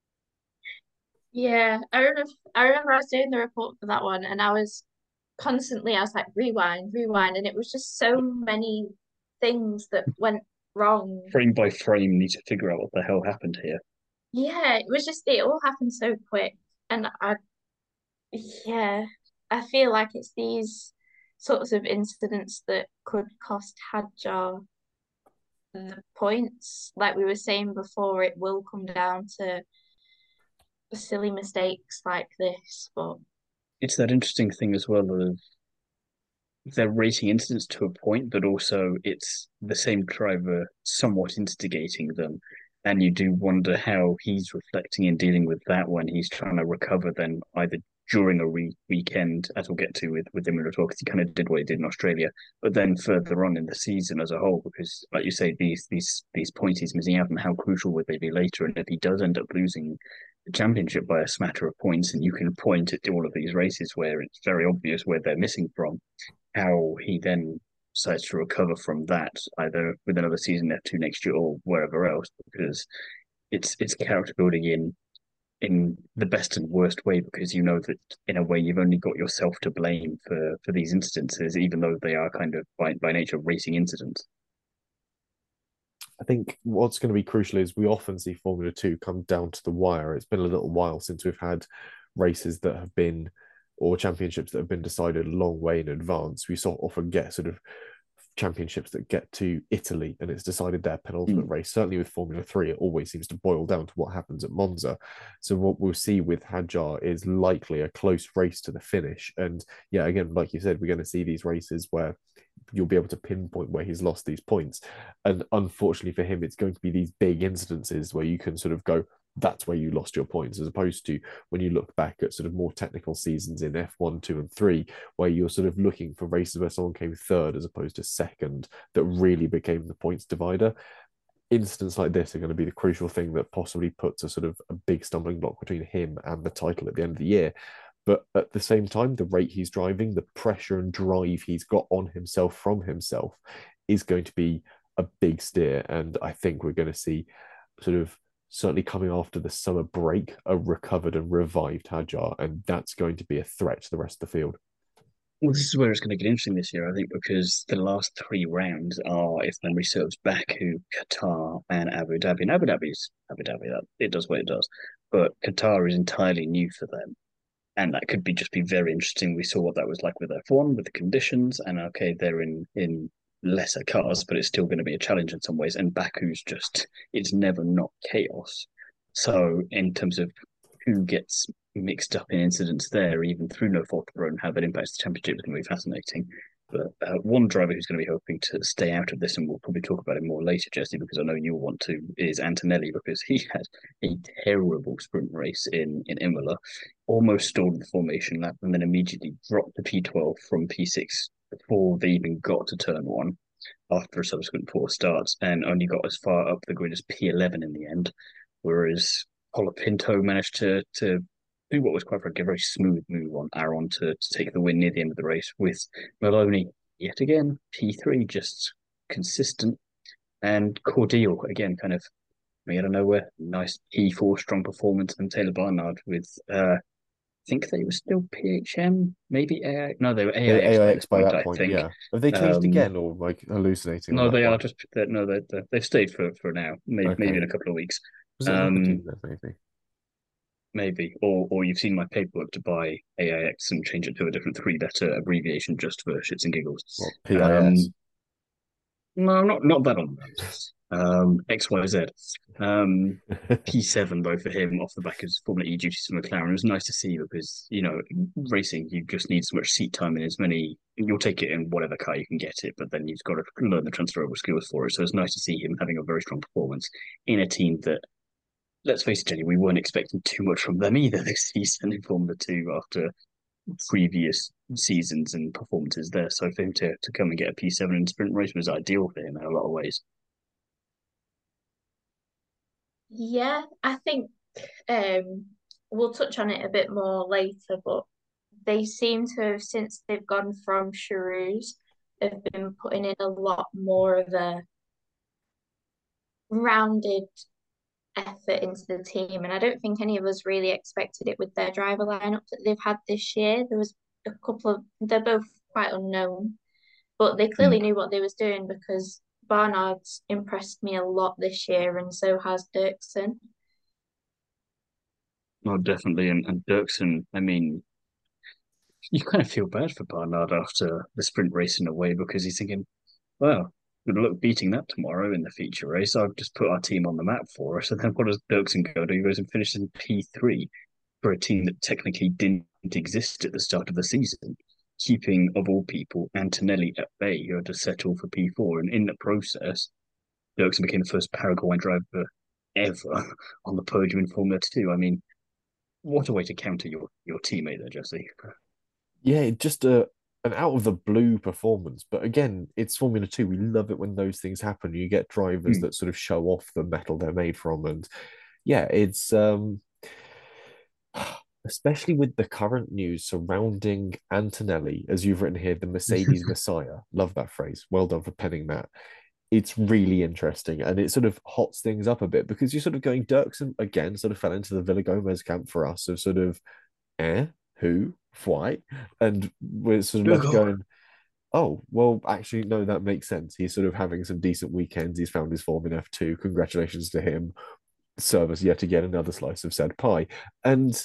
Yeah, I remember I remember I was doing the report for that one and I was constantly I was like rewind, rewind, and it was just so many things that went wrong. Frame by frame, need to figure out what the hell happened here. Yeah, it was just it all happened so quick. And I yeah, I feel like it's these sorts of incidents that could cost Hadjar the points. Like we were saying before, it will come down to silly mistakes like this, but It's that interesting thing as well of they're rating incidents to a point, but also it's the same driver somewhat instigating them. And you do wonder how he's reflecting and dealing with that when he's trying to recover then either during a re- weekend, as we'll get to with, with him in talk, because he kind of did what he did in Australia, but then further on in the season as a whole, because like you say, these these these points he's missing out and how crucial would they be later? And if he does end up losing the championship by a smatter of points, and you can point at all of these races where it's very obvious where they're missing from, how he then decides to recover from that, either with another season F two next year or wherever else, because it's it's character building in in the best and worst way, because you know that in a way you've only got yourself to blame for for these instances, even though they are kind of by by nature racing incidents. I think what's going to be crucial is we often see Formula Two come down to the wire. It's been a little while since we've had races that have been, or championships that have been decided a long way in advance. We sort of often get sort of championships that get to Italy and it's decided their penultimate Mm. race. Certainly with Formula Three, it always seems to boil down to what happens at Monza. So what we'll see with Hadjar is likely a close race to the finish. And yeah, again, like you said, we're going to see these races where you'll be able to pinpoint where he's lost these points. And unfortunately for him, it's going to be these big incidences where you can sort of go, that's where you lost your points, as opposed to when you look back at sort of more technical seasons in F one, two, and three, where you're sort of looking for races where someone came third as opposed to second, that really became the points divider. Incidents like this are going to be the crucial thing that possibly puts a sort of a big stumbling block between him and the title at the end of the year. But at the same time, the rate he's driving, the pressure and drive he's got on himself from himself is going to be a big steer. And I think we're going to see sort of certainly coming after the summer break, a recovered and revived Hadjar, and that's going to be a threat to the rest of the field. Well, this is where it's going to get interesting this year, I think, because the last three rounds are, if memory serves, Baku, Qatar, and Abu Dhabi. And Abu Dhabi's Abu Dhabi, that it does what it does, but Qatar is entirely new for them, and that could be just be very interesting. We saw what that was like with F one, with the conditions, and okay, they're in in lesser cars, but it's still going to be a challenge in some ways. And Baku's just it's never not chaos. So in terms of who gets mixed up in incidents there, even through no fault of their own, how that impacts the championship is going to be fascinating. But uh, one driver who's going to be hoping to stay out of this, and we'll probably talk about it more later, Jesse, because I know you'll want to, is Antonelli, because he had a terrible sprint race in, in Imola, almost stalled the formation lap, and then immediately dropped the P twelve from P six before they even got to turn one after a subsequent poor start, and only got as far up the grid as P eleven in the end. Whereas Colapinto managed to to do what was quite frankly a very smooth move on Aaron to, to take the win near the end of the race, with Maloney yet again P three, just consistent, and Cordial again kind of out of nowhere, nice P four strong performance, and Taylor Barnard with uh I think they were still P H M, maybe A I, no, they were A I X by A I X this by point, that I point, think. yeah. Have they changed Um, again or like hallucinating on no, that they are one? just no, they they- they've stayed for for now, maybe maybe Okay. in a couple of weeks. Was it another Um, team then, maybe? Maybe, or or you've seen my paperwork to buy A I X and change it to a different three-letter abbreviation just for shits and giggles. What, P I S? Um, no, not not that on that. Um, X Y Z. Um, P seven though for him off the back of his Formula E duties to McLaren. It was nice to see because you know racing you just need so much seat time in as many. You'll take it in whatever car you can get it, but then you've got to learn the transferable skills for it. So it's nice to see him having a very strong performance in a team that, let's face it, Jenny, we weren't expecting too much from them either this season in Formula Two after previous seasons and performances there. So for him to, to come and get a P seven in sprint race was ideal for him in a lot of ways. Yeah, I think um we'll touch on it a bit more later, but they seem to have, since they've gone from Charouz, have been putting in a lot more of a rounded effort into the team. And I don't think any of us really expected it with their driver lineup that they've had this year. There was a couple of, they're both quite unknown, but they Mm. clearly knew what they was doing because Barnard's impressed me a lot this year, and so has Dirksen. No, definitely. And, and Dirksen, I mean, you kind of feel bad for Barnard after the sprint race in a way because he's thinking, well, good luck beating that tomorrow in the feature race. I've just put our team on the map for us. And then what does Dirksen go do? He goes and finishes in P three for a team that technically didn't exist at the start of the season, keeping, of all people, Antonelli at bay, who had to settle for P four. And in the process, Dirksen became the first Paraguayan driver ever on the podium in Formula Two. I mean, what a way to counter your, your teammate there, Jesse. Yeah, just a an out of the blue performance. But again, it's Formula Two. We love it when those things happen. You get drivers Hmm. that sort of show off the metal they're made from. And yeah, it's um especially with the current news surrounding Antonelli, as you've written here, the Mercedes Messiah. Love that phrase. Well done for penning that. It's really interesting and it sort of hots things up a bit because you're sort of going Dirksen again, sort of fell into the Villa Gomez camp for us of sort of eh, who, why? And we're sort of left Google. going, oh, well, actually, no, that makes sense. He's sort of having some decent weekends. He's found his form in F two. Congratulations to him. Serve us yet again another slice of said pie. And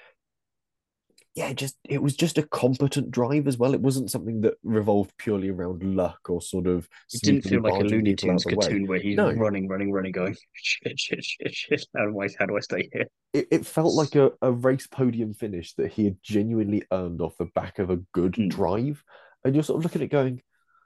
yeah, just it was just a competent drive as well. It wasn't something that revolved purely around luck or sort of It didn't sneakily feel like a barging Looney people out Tunes the way. cartoon where he's No, running, running, running, going shit, shit, shit, shit. How do I, how do I stay here? it, it felt like a, a race podium finish that he had genuinely earned off the back of a good Mm. drive. And you're sort of looking at it going,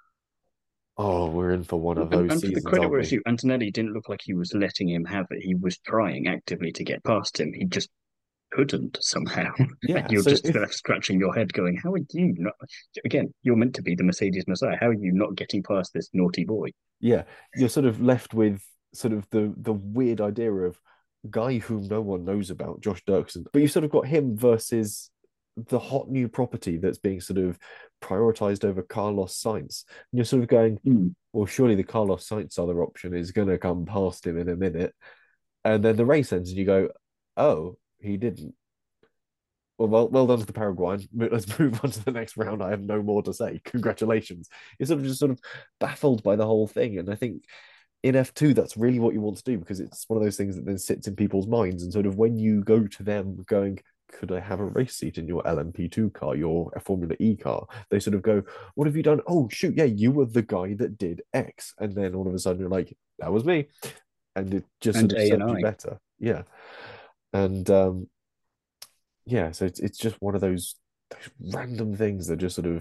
oh, we're in for one of And, those and for the seasons, credit aren't where it's we? due, Antonelli didn't look like he was letting him have it. He was trying actively to get past him. He just couldn't somehow. And Yeah. you're So just if left scratching your head, going, "How are you not?" Again, you're meant to be the Mercedes Messiah. How are you not getting past this naughty boy? yeah, you're sort of left with sort of the the weird idea of guy who no one knows about, Josh Dirksen. But you sort of got him versus the hot new property that's being sort of prioritized over Carlos Sainz. And you're sort of going, Mm. well, surely the Carlos Sainz other option is going to come past him in a minute. And then the race ends and you go, oh, he didn't. Well, well, well done to the Paraguayan. Let's move on to the next round. I have no more to say. Congratulations. You're sort of just sort of baffled by the whole thing. And I think in F two, that's really what you want to do because it's one of those things that then sits in people's minds. And sort of when you go to them going, could I have a race seat in your L M P two car, your Formula E car? They sort of go, what have you done? Oh, shoot, yeah, you were the guy that did X. And then all of a sudden you're like, that was me. And it just And sort of A and served you I. better. Yeah. And um, yeah, so it's, it's just one of those, those random things that just sort of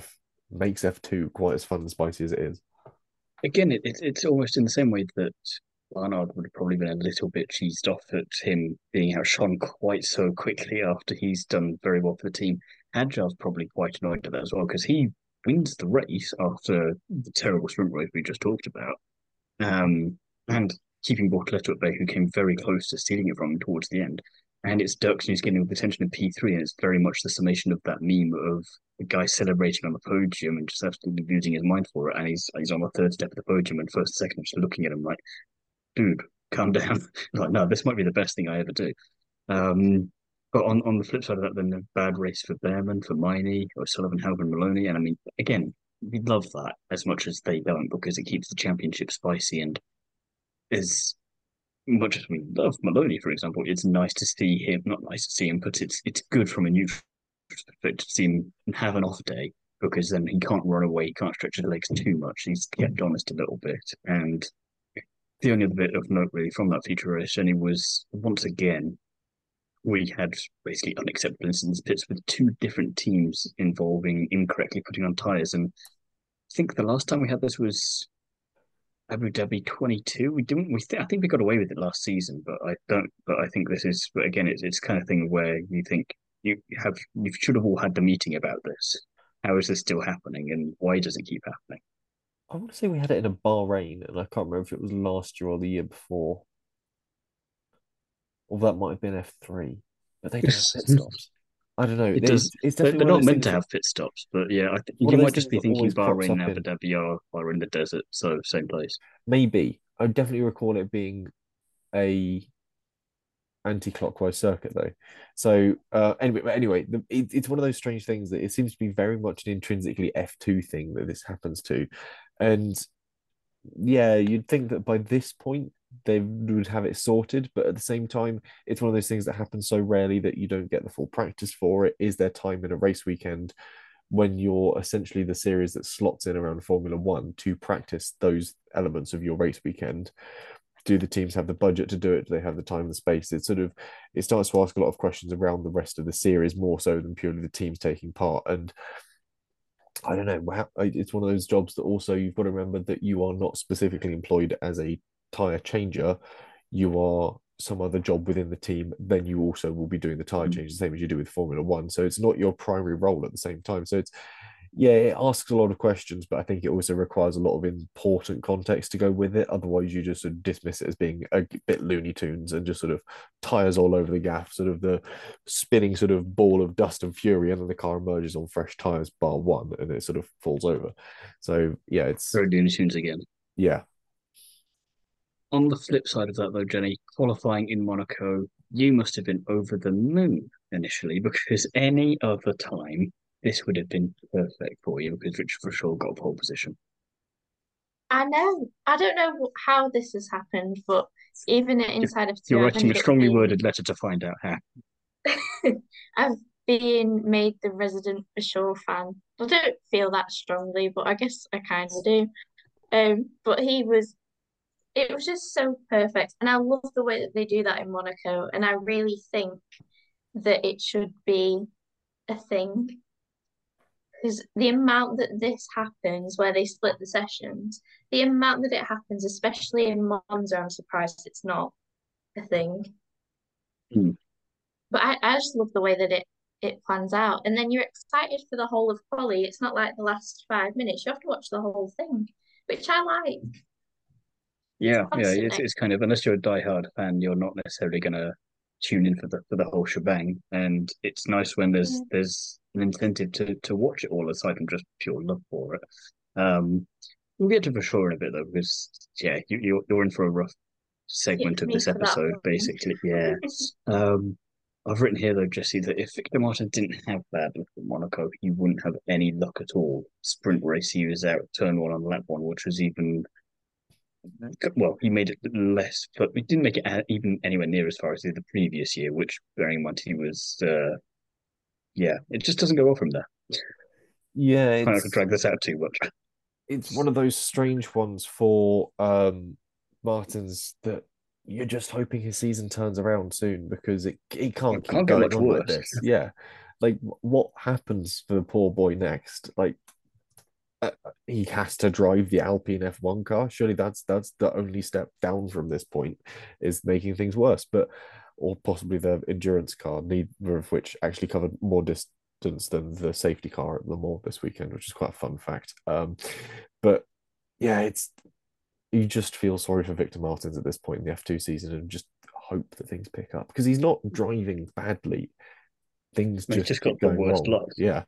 makes F two quite as fun and spicy as it is. Again, it, it, it's almost in the same way that Barnard would have probably been a little bit cheesed off at him being outshone quite so quickly after he's done very well for the team. Hadjar's probably quite annoyed at that as well because he wins the race after the terrible sprint race we just talked about. Um, and keeping Bortoleto at bay, who came very close to stealing it from him towards the end. And it's Dirks who's getting all the attention in P three, and it's very much the summation of that meme of the guy celebrating on the podium and just absolutely losing his mind for it. And he's he's on the third step of the podium, and first second, just looking at him like, dude, calm down. Like, no, this might be the best thing I ever do. Um, but on, on the flip side of that, then a bad race for Behrman, for Miney, or Sullivan, Halvin, Maloney. And I mean, again, we love that as much as they don't because it keeps the championship spicy and is much as we love Maloney, for example, it's nice to see him. Not nice to see him, but it's it's good from a neutral perspective to see him have an off day because then he can't run away, he can't stretch his legs too much. He's kept honest a little bit. And the only other bit of note really from that feature race, Jenny, was once again we had basically unacceptable incidents pits with two different teams involving incorrectly putting on tyres. And I think the last time we had this was Abu Dhabi twenty-two. We didn't. We th- I think we got away with it last season, but I don't. But I think this is. But again, it's it's kind of thing where you think you have you should have all had the meeting about this. How is this still happening, and why does it keep happening? I want to say we had it in a Bahrain, and I can't remember if it was last year or the year before. Or that might have been F three, but they don't have pit stops. I don't know. It It's, does. it's They're, definitely they're one of not those meant things to that have pit stops, but yeah, I th- one you of might those just things be that thinking always crops Bahrain up and Abu in. Dhabi are, are in the desert, so same place. Maybe I definitely recall it being a anti-clockwise circuit though. So uh, anyway, but anyway, the, it, it's one of those strange things that it seems to be very much an intrinsically F two thing that this happens to, and yeah, you'd think that by this point they would have it sorted, but at the same time, it's one of those things that happens so rarely that you don't get the full practice for it. Is there time in a race weekend when you're essentially the series that slots in around Formula One to practice those elements of your race weekend? Do the teams have the budget to do it? Do they have the time and the space? It sort of it starts to ask a lot of questions around the rest of the series more so than purely the teams taking part. And I don't know. It's one of those jobs that also you've got to remember that you are not specifically employed as a tire changer. You are some other job within the team. Then you also will be doing the tire change the same as you do with Formula One. So it's not your primary role at the same time. So it's yeah, it asks a lot of questions, but I think it also requires a lot of important context to go with it. Otherwise, you just sort of dismiss it as being a bit Looney Tunes and just sort of tires all over the gaff, sort of the spinning sort of ball of dust and fury, and then the car emerges on fresh tires, bar one, and it sort of falls over. So yeah, it's Very Looney Tunes again. yeah. On the flip side of that, though, Jenny, qualifying in Monaco, you must have been over the moon initially because any other time this would have been perfect for you because Richard for sure got pole position. I know. I don't know how this has happened, but even inside of two, You're I've writing a ended up strongly being worded letter to find out how. I've been made the resident for sure fan. I don't feel that strongly, but I guess I kind of do. Um, but he was, it was just so perfect, and I love the way that they do that in Monaco, and I really think that it should be a thing because the amount that this happens, where they split the sessions, the amount that it happens, especially in Monza, I'm surprised it's not a thing. Hmm. But I, I just love the way that it it plans out. And then you're excited for the whole of quali. It's not like the last five minutes. You have to watch the whole thing, which I like. Yeah, yeah, Constant. it's it's kind of unless you're a diehard fan, you're not necessarily gonna tune in for the for the whole shebang. And it's nice when there's Yeah. there's an incentive to to watch it all aside from just pure love for it. Um, we'll get to for sure in a bit though, because yeah, you you're, you're in for a rough segment Hit of me this for that episode, one. basically. Yeah. Um, I've written here though, Jesse, that if Victor Martin didn't have bad luck at Monaco, he wouldn't have any luck at all. Sprint race, he was out turn one on lap one, which was even well, he made it less, but he didn't make it a- even anywhere near as far as he did the previous year, which, bearing in mind, he was, uh, yeah, it just doesn't go well from there. Yeah, Try not to it's drag this out too much. it's one of those strange ones for um Martins that you're just hoping his season turns around soon because it it can't It keep can't get going much on like worse. this. Yeah. Like what happens for the poor boy next? Like uh, he has to drive the Alpine F one car. Surely that's that's the only step down from this point, is making things worse. But or possibly the endurance car, neither of which actually covered more distance than the safety car at Le Mans this weekend, which is quite a fun fact. Um, but yeah, it's you just feel sorry for Victor Martins at this point in the F two season and just hope that things pick up because he's not driving badly. Things He's just just got keep the going worst wrong. luck. Yeah.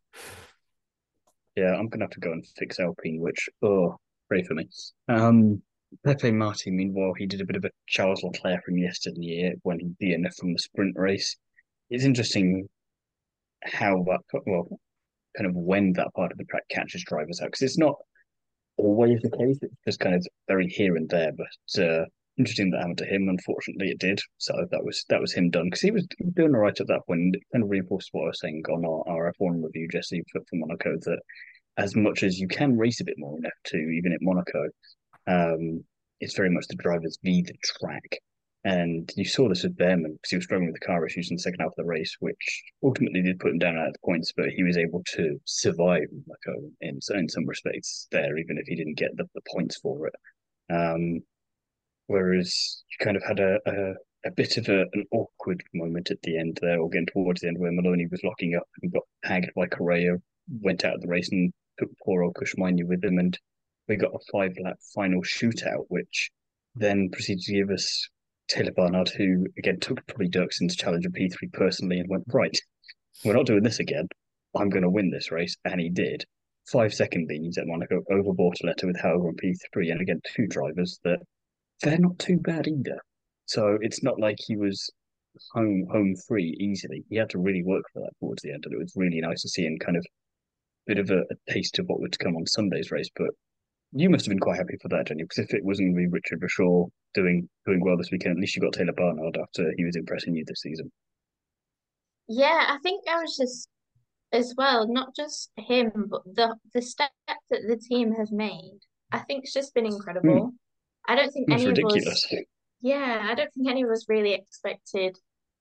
Yeah, I'm gonna have to go and fix Alpine, which oh, pray for me. Um, Pepe Martin, meanwhile, he did a bit of a Charles Leclerc from yesterday when he D N F from the sprint race. It's interesting how that, well, kind of when that part of the track catches drivers out, because it's not always the case. It's just kind of very here and there. But uh, interesting that happened to him. Unfortunately, it did. So that was that was him done because he was doing all right at that point. It kind of reinforced what I was saying on our, our F one review, Jesse, for, for Monaco, that as much as you can race a bit more in F two, even at Monaco, um, it's very much the drivers v the track. And you saw this with Behrman because he was struggling with the car issues in the second half of the race, which ultimately did put him down at the points, but he was able to survive Monaco in, in some respects there, even if he didn't get the, the points for it. Um, whereas you kind of had a, a, a bit of a, an awkward moment at the end there, or getting towards the end, where Maloney was locking up and got tagged by Correa, went out of the race and took poor old Kushmini with him, and we got a five lap final shootout, which then proceeded to give us Taylor Barnard, who again took probably Dirkson's challenge of P three personally and went, right, we're not doing this again. I'm going to win this race. And he did. Five second leads at Monaco over Bortoleto with Hauger on P three. And again, two drivers that they're not too bad either. So it's not like he was home home free easily. He had to really work for that towards the end. And it was really nice to see him kind of bit of a, a taste of what would come on Sunday's race. But you must have been quite happy for that, Jenny, because if it wasn't going to be Richard Bashaw doing doing well this weekend, at least you got Taylor Barnard after he was impressing you this season. Yeah, I think I was just as well, not just him, but the the step that the team have made. I think it's just been Hmm, incredible. I don't think that's any of us, ridiculous. yeah, I don't think any of us really expected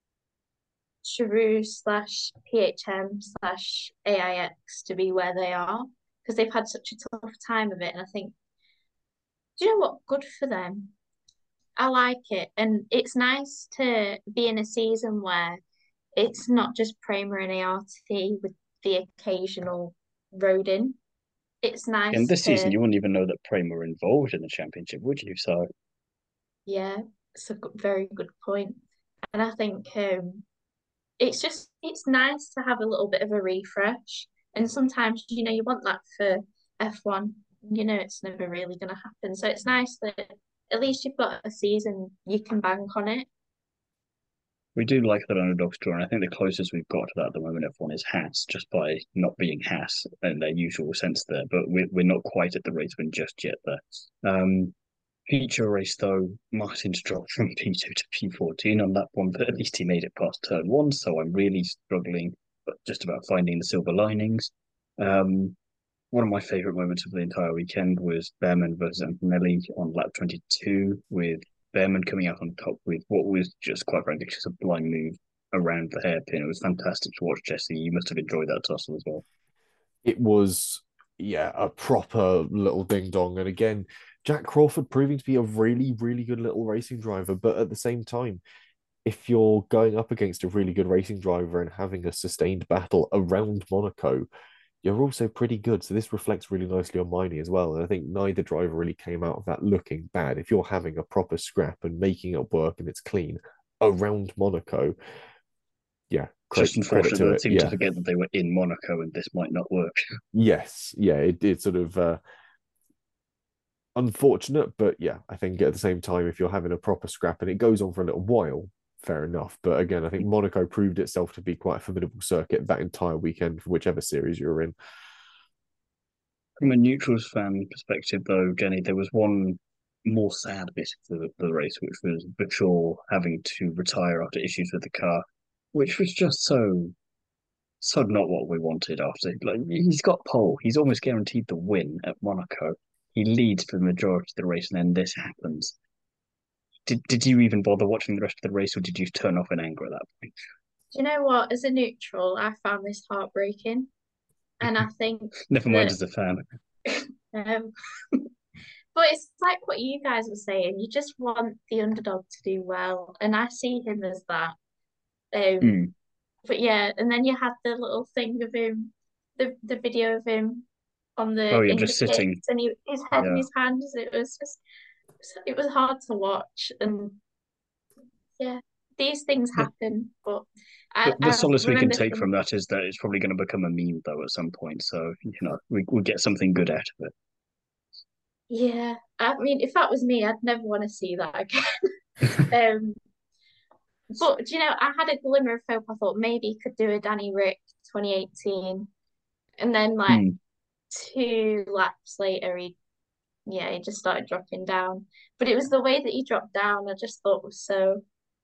Charu slash P H M slash A I X to be where they are because they've had such a tough time of it. And I think, do you know what? Good for them. I like it. And it's nice to be in a season where it's not just Prema and A R T with the occasional road in. It's And nice this season, to, you wouldn't even know that Prem were involved in the championship, would you? So yeah, it's a good, very good point. And I think um, it's just it's nice to have a little bit of a refresh. And sometimes, you know, you want that for F one. You know, it's never really going to happen. So it's nice that at least you've got a season you can bank on it. we do like that underdog story, and I think the closest we've got to that at the moment, F one, is Haas, just by not being Haas in their usual sense there. But we're, we're not quite at the race win just yet there. Um, Feature race though, Martin's dropped from P two to P fourteen on that one, but at least he made it past turn one. So I'm really struggling, but just about finding the silver linings. Um, One of my favourite moments of the entire weekend was Behrman versus Antonelli on lap twenty-two, with Behrman coming out on top with what was just quite frankly just a blind move around the hairpin. It was fantastic to watch, Jesse. You must have enjoyed that tussle as well. It was, yeah, a proper little ding dong. And again, Jack Crawford proving to be a really, really good little racing driver. But at the same time, if you're going up against a really good racing driver and having a sustained battle around Monaco, you're also pretty good. So this reflects really nicely on Miney as well. And I think neither driver really came out of that looking bad. If you're having a proper scrap and making it work and it's clean around Monaco, yeah, Just credit credit unfortunate to that they it. seemed to Yeah. forget that they were in Monaco and this might not work. Yes. Yeah. It, it sort of uh, unfortunate, but yeah, I think at the same time, if you're having a proper scrap and it goes on for a little while, fair enough. But again, I think Monaco proved itself to be quite a formidable circuit that entire weekend for whichever series you're in. From a neutrals fan perspective, though, Jenny, there was one more sad bit of the, the race, which was Vettel having to retire after issues with the car, which was just so so not what we wanted after. Like he's got pole, he's almost guaranteed the win at Monaco. He leads for the majority of the race, and then this happens. Did did you even bother watching the rest of the race, or did you turn off in anger at that point? Do you know what? As a neutral, I found this heartbreaking. And I think Never mind that as a fan. Um, but it's like what you guys were saying. You just want the underdog to do well, and I see him as that. Um, Mm. but yeah, and then you had the little thing of him, the the video of him on Oh the yeah, in the just sitting. pits, and he, his head in Yeah. his hands. It was just, it was hard to watch, and yeah, these things The, happen. But the I the I solace we can remember take from thinking, that is that it's probably going to become a meme though at some point. So you know we we get something good out of yeah, I mean, if that was me, I'd never want to see that again. it. Um, but do you know, I had a glimmer of hope. I thought maybe he could do a Danny Rick twenty eighteen, and then like Hmm. two laps later, he yeah, he just started dropping down. But it was the way that he dropped down. I just thought was so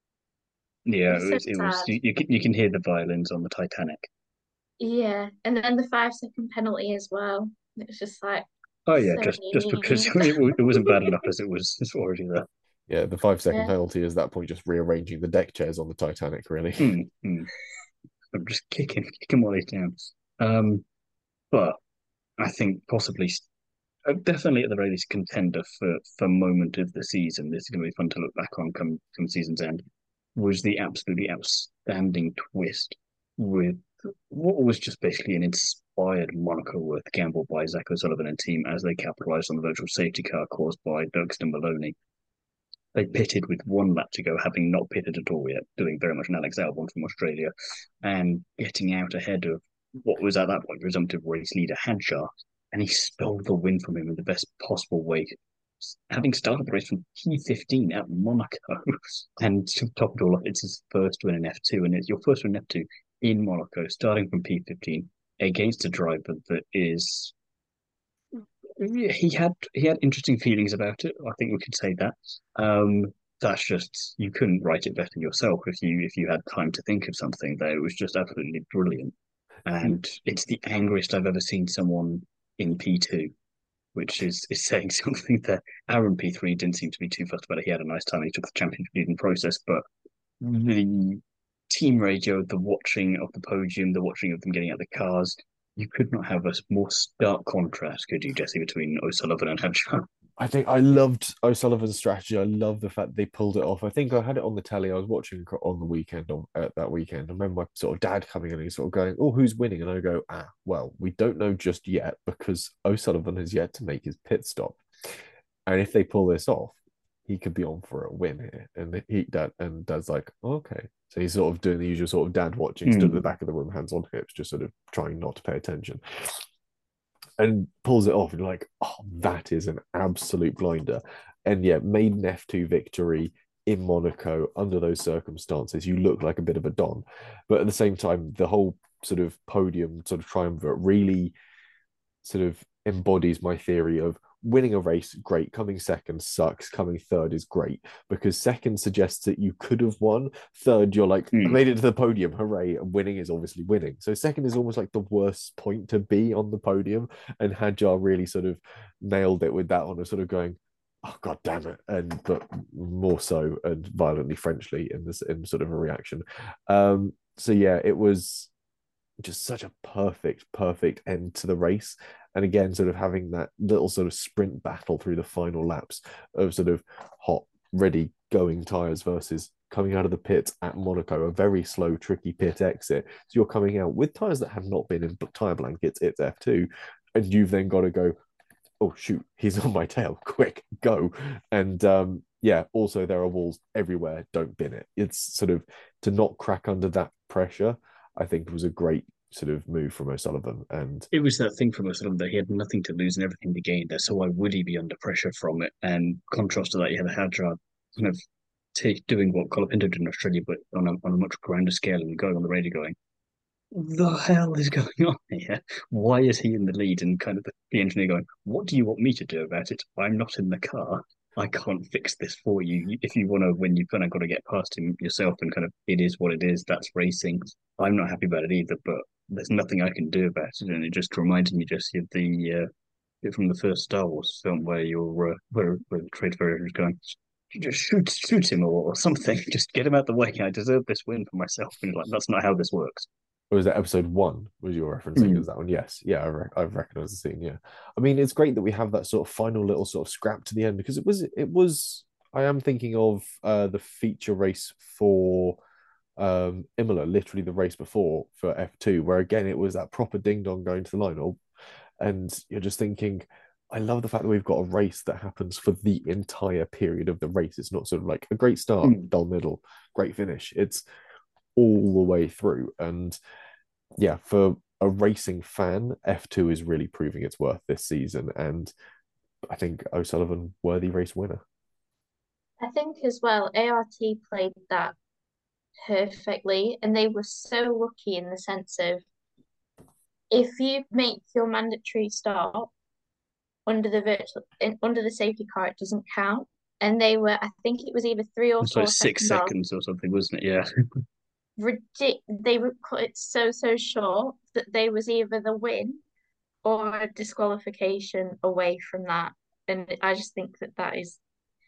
it Yeah, it was so was. It was. sad. You, you can you can hear the violins on the Titanic. Yeah, and then the five second penalty as well. It was just like Oh yeah, so just many just because memes. it, wa- it wasn't bad enough as it was it's already there. Yeah, the five second Yeah, penalty is that point just rearranging the deck chairs on the Titanic, really. Hmm. Hmm. I'm just kicking kicking while he's down. Um, but I think possibly, uh, definitely at the very least, contender for for moment of the season. This is going to be fun to look back on come come season's end. Was the absolutely outstanding twist with what was just basically an inspired Monaco worth gamble by Zach O'Sullivan and team as they capitalised on the virtual safety car caused by Duxton Maloney. They pitted with one lap to go, having not pitted at all yet, doing very much an Alex Albon from Australia, and getting out ahead of what was at that point presumptive race leader Hadjar, and he stole the win from him in the best possible way, having started the race from P fifteen at Monaco. And to top it all off, it's his first win in F two, and it's your first win in F two in Monaco, starting from P fifteen against a driver that is yeah, he had he had interesting feelings about it. I think we could say that. Um, that's just you couldn't write it better yourself if you if you had time to think of something. There, it was just absolutely brilliant, and it's the angriest I've ever seen someone in P two, which is is saying something. That Aaron P three didn't seem to be too fussed about it. He had a nice time. He took the championship lead in process, but the team radio, the watching of the podium, the watching of them getting out of the cars. You could not have a more stark contrast, could you, Jesse, between O'Sullivan and Hadjar? I think I loved O'Sullivan's strategy. I love the fact they pulled it off. I think I had it on the telly. I was watching on the weekend on uh, that weekend. I remember my sort of dad coming in and he's sort of going, "Oh, who's winning?" And I go, "Ah, well, we don't know just yet because O'Sullivan has yet to make his pit stop. And if they pull this off, he could be on for a win here." And he dad and dad's like, "Okay." So he's sort of doing the usual sort of dad watching, stood at the Mm. back of the room, hands on hips, just sort of trying not to pay attention and pulls it off. And you're like, oh, that is an absolute blinder. And yeah, maiden F two victory in Monaco under those circumstances. You look like a bit of a Don. But at the same time, the whole sort of podium sort of triumvirate really sort of embodies my theory of winning a race, great. Coming second sucks. Coming third is great because second suggests that you could have won. Third, you're like, I Mm. made it to the podium, hooray! And winning is obviously winning. So second is almost like the worst point to be on the podium. And Hadjar really sort of nailed it with that one of sort of going, oh god damn it, and but more so and violently Frenchly in this in sort of a reaction. Um, so yeah, it was just such a perfect, perfect end to the race. And again, sort of having that little sort of sprint battle through the final laps of sort of hot, ready, going tires versus coming out of the pits at Monaco, a very slow, tricky pit exit. So you're coming out with tires that have not been in tire blankets, it's F two, and you've then got to go, oh shoot, he's on my tail, quick, go. And um, yeah, also there are walls everywhere, don't bin it. It's sort of to not crack under that pressure, I think was a great sort of move from O'Sullivan. And It was that thing from O'Sullivan that he had nothing to lose and everything to gain there. So why would he be under pressure from it? And contrast to that, you had Hadjar kind of take, doing what Colapinto did in Australia, but on a, on a much grander scale and going on the radio going, the hell is going on here? Why is he in the lead? And kind of the, the engineer going, what do you want me to do about it? I'm not in the car. I can't fix this for you. If you want to win, you've kind of got to get past him yourself and kind of, it is what it is. That's racing. I'm not happy about it either, but there's nothing I can do about it. And it just reminded me just of the, uh, bit from the first Star Wars film where you're, uh, where, where the trade federation is going, just shoot, shoot him or, or something. Just get him out the way. I deserve this win for myself. And you're like, that's not how this works. Or was that episode one? Was you're referencing Hmm. as that one? Yes, yeah, I re- I've recognized the scene. Yeah, I mean, it's great that we have that sort of final little sort of scrap to the end because it was it was. I am thinking of uh, the feature race for um Imola, literally the race before for F two, where again it was that proper ding dong going to the line, oh, and you're just thinking, I love the fact that we've got a race that happens for the entire period of the race. It's not sort of like a great start, Hmm. dull middle, great finish. It's all the way through, and yeah, for a racing fan, F two is really proving its worth this season, and I think O'Sullivan worthy race winner. I think as well, A R T played that perfectly, and they were so lucky in the sense of if you make your mandatory stop under the virtual in, under the safety car, it doesn't count. And they were, I think it was either three or It's like four six seconds off. seconds or something, wasn't it? Yeah. Ridic they were cut it so so short that they was either the win or a disqualification away from that. And I just think that that is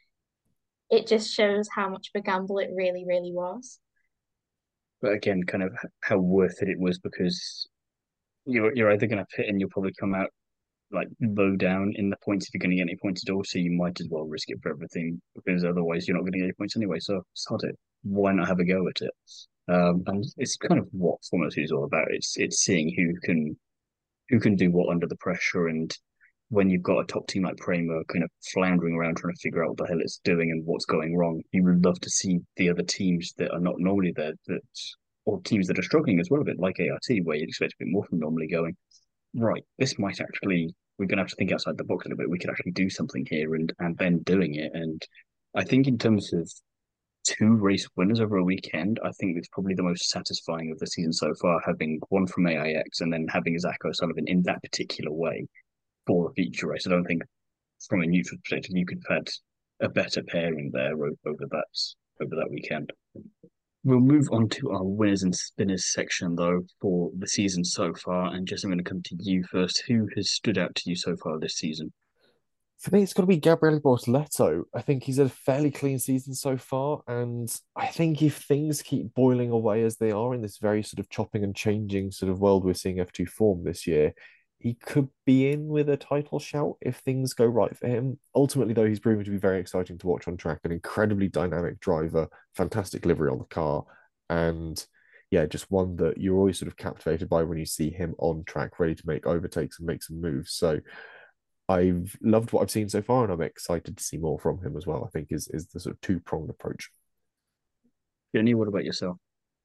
it just shows how much of a gamble it really, really was. But again, kind of how worth it it was because you're you're either going to pit and you'll probably come out like low down in the points if you're going to get any points at all. So you might as well risk it for everything because otherwise you're not going to get any points anyway. So sod it. Why not have a go at it? Um, and it's kind of what Formula Two is all about. It's it's seeing who can who can do what under the pressure. And when you've got a top team like Prema kind of floundering around trying to figure out what the hell it's doing and what's going wrong, you would love to see the other teams that are not normally there, that or teams that are struggling as well a bit, like A R T, where you'd expect a bit more from normally going, right, this might actually, we're going to have to think outside the box a little bit. We could actually do something here and and then doing it. And I think in terms of two race winners over a weekend, I think it's probably the most satisfying of the season so far, having one from A I X and then having Zach O'Sullivan in that particular way for a feature race. I don't think, from a neutral perspective, you could have had a better pairing there over, over that over that weekend. We'll move on to our winners and spinners section, though, for the season so far. And Jess, I'm going to come to you first. Who has stood out to you so far this season? For me, it's got to be Gabriele Bortoleto. I think he's had a fairly clean season so far, and I think if things keep boiling away as they are in this very sort of chopping and changing sort of world we're seeing F two form this year, he could be in with a title shout if things go right for him. Ultimately, though, he's proven to be very exciting to watch on track, an incredibly dynamic driver, fantastic livery on the car, and yeah, just one that you're always sort of captivated by when you see him on track, ready to make overtakes and make some moves. So I've loved what I've seen so far, and I'm excited to see more from him as well. I think is is the sort of two pronged approach. Jenny, what about yourself?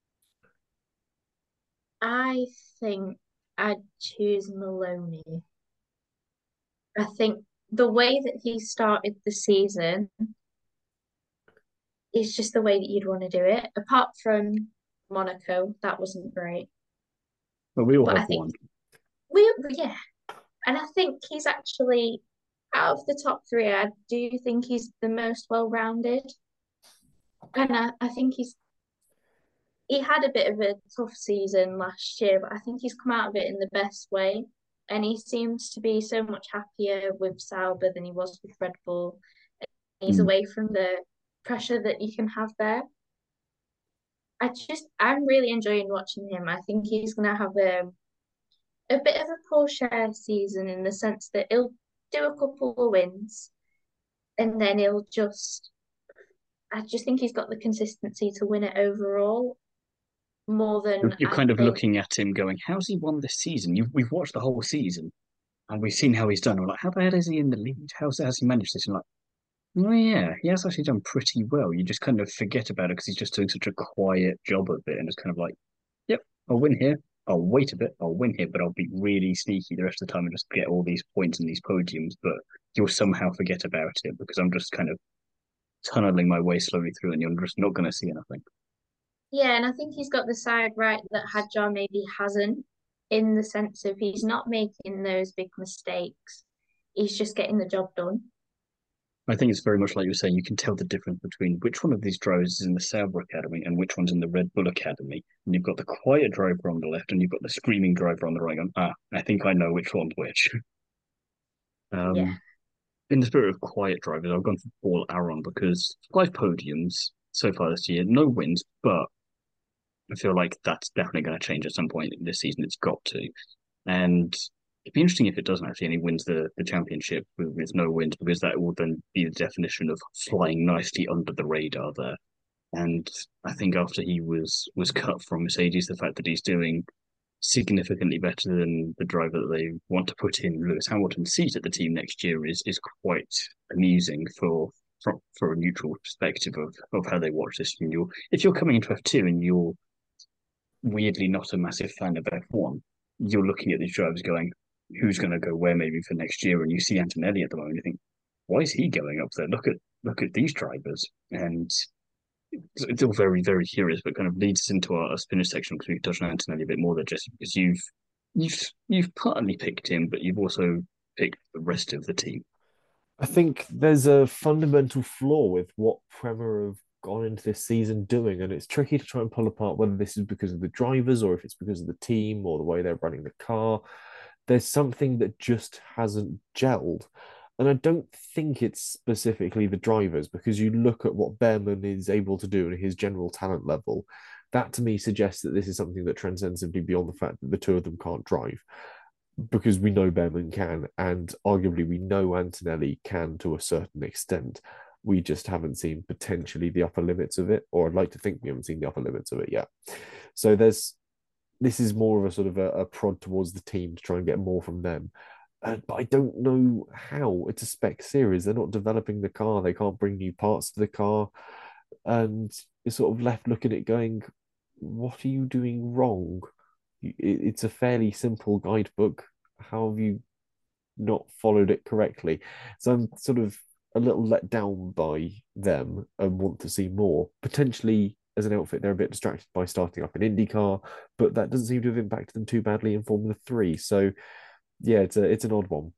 I think I'd choose Maloney. I think the way that he started the season is just the way that you'd want to do it. Apart from Monaco, that wasn't great. Well, we all But have I think one. we, yeah, and I think he's actually out of the top three. I do think he's the most well-rounded, and I, I think he's he had a bit of a tough season last year, but I think he's come out of it in the best way. And he seems to be so much happier with Sauber than he was with Red Bull. He's Mm. away from the pressure that you can have there. I just, I'm really enjoying watching him. I think he's going to have a, a bit of a poor share season in the sense that he'll do a couple of wins and then he'll just, I just think he's got the consistency to win it overall more You're, than you're I kind of think. looking at him going, how's he won this season? You've, we've watched the whole season and we've seen how he's done. We're like, how the hell is he in the lead? How's, has he managed this? And like, oh, yeah, he has actually done pretty well. You just kind of forget about it because he's just doing such a quiet job of it. And it's kind of like, yep, I'll win here. I'll wait a bit. I'll win here, but I'll be really sneaky the rest of the time and just get all these points and these podiums. But you'll somehow forget about it because I'm just kind of tunneling my way slowly through and you're just not going to see anything. Yeah, and I think he's got the side right that Hadjar maybe hasn't, in the sense of he's not making those big mistakes. He's just getting the job done. I think it's very much like you were saying, you can tell the difference between which one of these drivers is in the Sauber Academy and which one's in the Red Bull Academy. And you've got the quiet driver on the left and you've got the screaming driver on the right. Going, ah, I think I know which one's which. Yeah. Um, in the spirit of quiet drivers, I've gone for Paul Aron because five podiums so far this year, no wins, but I feel like that's definitely going to change at some point this season. It's got to. And it'd be interesting if it doesn't actually, and he wins the, the championship with, with no wins, because that will then be the definition of flying nicely under the radar there. And I think after he was was cut from Mercedes, the fact that he's doing significantly better than the driver that they want to put in Lewis Hamilton's seat at the team next year is is quite amusing for for, for a neutral perspective of, of how they watch this. And you're if you're coming into F two and you're weirdly not a massive fan of F one, you're looking at these drivers going, who's going to go where maybe for next year? And you see Antonelli at the moment, you think, why is he going up there? Look at look at these drivers, and it's, it's all very very curious, but kind of leads us into our, our spinner section because we've touched on Antonelli a bit more there, Jesse, because you've you've you've partly picked him, but you've also picked the rest of the team. I think there's a fundamental flaw with what Prema have gone into this season doing, and it's tricky to try and pull apart whether this is because of the drivers or if it's because of the team or the way they're running the car. There's something that just hasn't gelled. And I don't think it's specifically the drivers, because you look at what Behrman is able to do and his general talent level. That to me suggests that this is something that transcends simply beyond the fact that the two of them can't drive, because we know Behrman can, and arguably we know Antonelli can to a certain extent. We just haven't seen potentially the upper limits of it, or I'd like to think we haven't seen the upper limits of it yet. So there's this is more of a sort of a, a prod towards the team to try and get more from them. Uh, but I don't know how. It's a spec series. They're not developing the car. They can't bring new parts to the car. And you're sort of left looking at it going, what are you doing wrong? It's a fairly simple guidebook. How have you not followed it correctly? So I'm sort of a little let down by them and want to see more. Potentially, as an outfit, they're a bit distracted by starting up an IndyCar, but that doesn't seem to have impacted them too badly in Formula Three. So, yeah, it's a it's an odd one.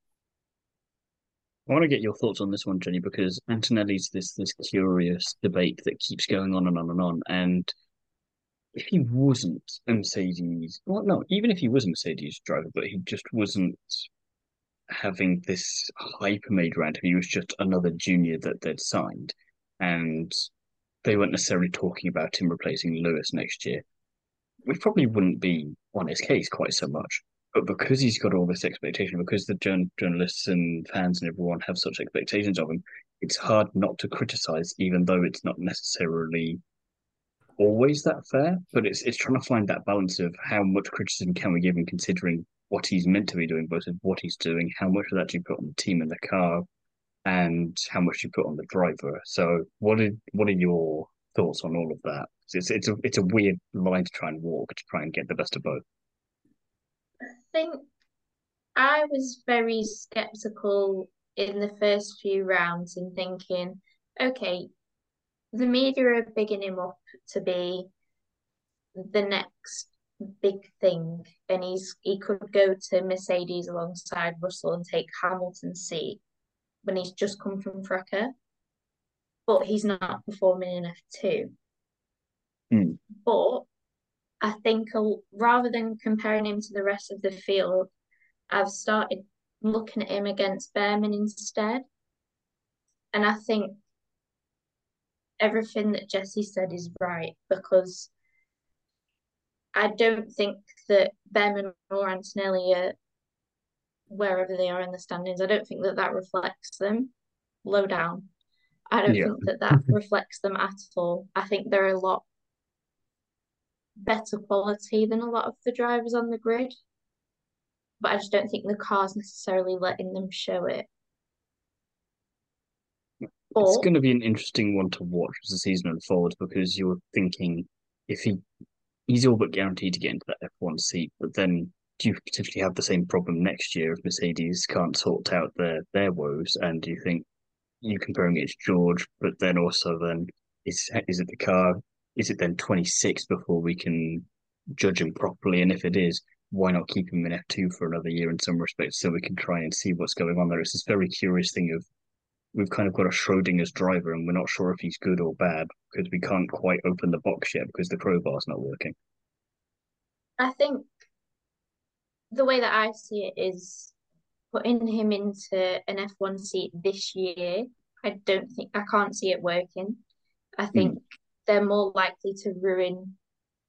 I want to get your thoughts on this one, Jenny, because Antonelli's this this curious debate that keeps going on and on and on. And if he wasn't a Mercedes, well, no, even if he was a Mercedes driver, but he just wasn't having this hype made around him, he was just another junior that they'd signed, and they weren't necessarily talking about him replacing Lewis next year, we probably wouldn't be on his case quite so much. But because he's got all this expectation, because the journal- journalists and fans and everyone have such expectations of him, it's hard not to criticize, even though it's not necessarily always that fair. But it's it's trying to find that balance of how much criticism can we give him, considering what he's meant to be doing versus what he's doing, how much of that do you put on the team and the car, and how much you put on the driver. So, what are what are your thoughts on all of that? It's it's a it's a weird line to try and walk to try and get the best of both. I think I was very skeptical in the first few rounds and thinking, okay, the media are bigging him up to be the next big thing, and he's he could go to Mercedes alongside Russell and take Hamilton's seat when he's just come from Frecker, but he's not performing in F two. Mm. But I think rather than comparing him to the rest of the field, I've started looking at him against Behrman instead. And I think everything that Jesse said is right, because I don't think that Behrman or Antonelli are wherever they are in the standings. I don't think that that reflects them low down. I don't Yeah, think that that reflects them at all. I think they're a lot better quality than a lot of the drivers on the grid, but I just don't think the car's necessarily letting them show it. it's But going to be an interesting one to watch as the season unfolds, because you're thinking if he he's all but guaranteed to get into that F one seat, but then do you potentially have the same problem next year if Mercedes can't sort out their their woes? And do you think you comparing it to George, but then also then is is it the car? Is it then twenty-six before we can judge him properly? And if it is, why not keep him in F two for another year in some respects so we can try and see what's going on there? It's this very curious thing of we've kind of got a Schrodinger's driver and we're not sure if he's good or bad because we can't quite open the box yet because the crowbar's not working. I think the way that I see it is putting him into an F one seat this year. I don't think I can't see it working. I think Mm. they're more likely to ruin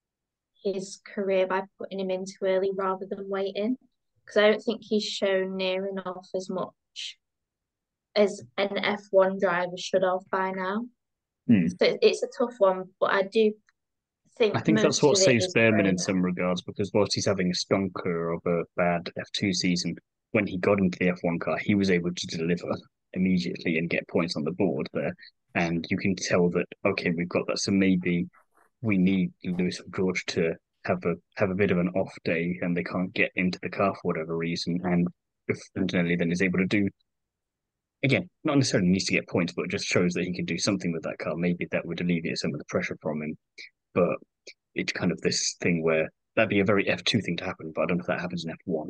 his career by putting him in too early rather than waiting. Because I don't think he's shown near enough as much as an F one driver should have by now. Hmm. So it- it's a tough one, but I do I think think that's most what of it saves is Behrman in trainer. some regards because whilst he's having a stonker of a bad F two season, when he got into the F one car, he was able to deliver immediately and get points on the board there. And you can tell that, okay, we've got that. So maybe we need Lewis or George to have a have a bit of an off day and they can't get into the car for whatever reason. And if Antonelli then is able to do again, not necessarily needs to get points, but it just shows that he can do something with that car. Maybe that would alleviate some of the pressure from him. But it's kind of this thing where that'd be a very F two thing to happen, but I don't know if that happens in F one.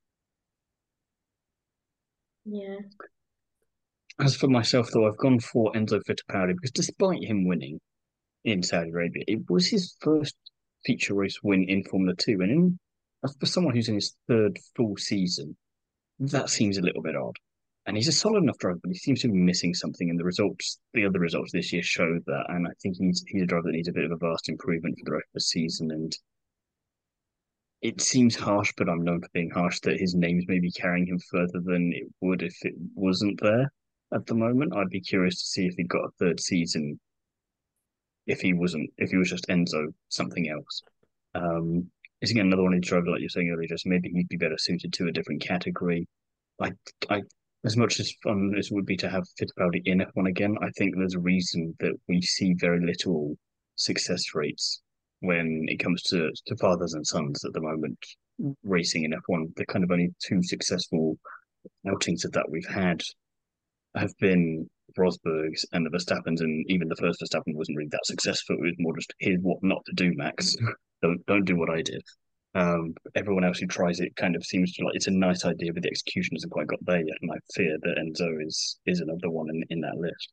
Yeah. As for myself, though, I've gone for Enzo Fittipaldi because despite him winning in Saudi Arabia, it was his first feature race win in Formula Two. And in, for someone who's in his third full season, that seems a little bit odd. And he's a solid enough driver, but he seems to be missing something. And the results, the other results this year showed that. And I think he's he's a driver that needs a bit of a vast improvement for the rest of the season. And it seems harsh, but I'm known for being harsh, that his name's maybe carrying him further than it would if it wasn't there at the moment. I'd be curious to see if he got a third season, if he wasn't, if he was just Enzo something else. Um, is again another one of these drivers, like you're saying earlier, just maybe he'd be better suited to a different category. I, I, as much as fun as it would be to have Fittipaldi in F one again, I think there's a reason that we see very little success rates when it comes to, to fathers and sons at the moment racing in F one. The kind of only two successful outings of that we've had have been Rosberg's and the Verstappen's, and even the first Verstappen wasn't really that successful. It was more just here's what not to do, Max. don't don't do what I did. Um, everyone else who tries it kind of seems to like it's a nice idea, but the execution hasn't quite got there yet. And I fear that Enzo is is another one in, in that list.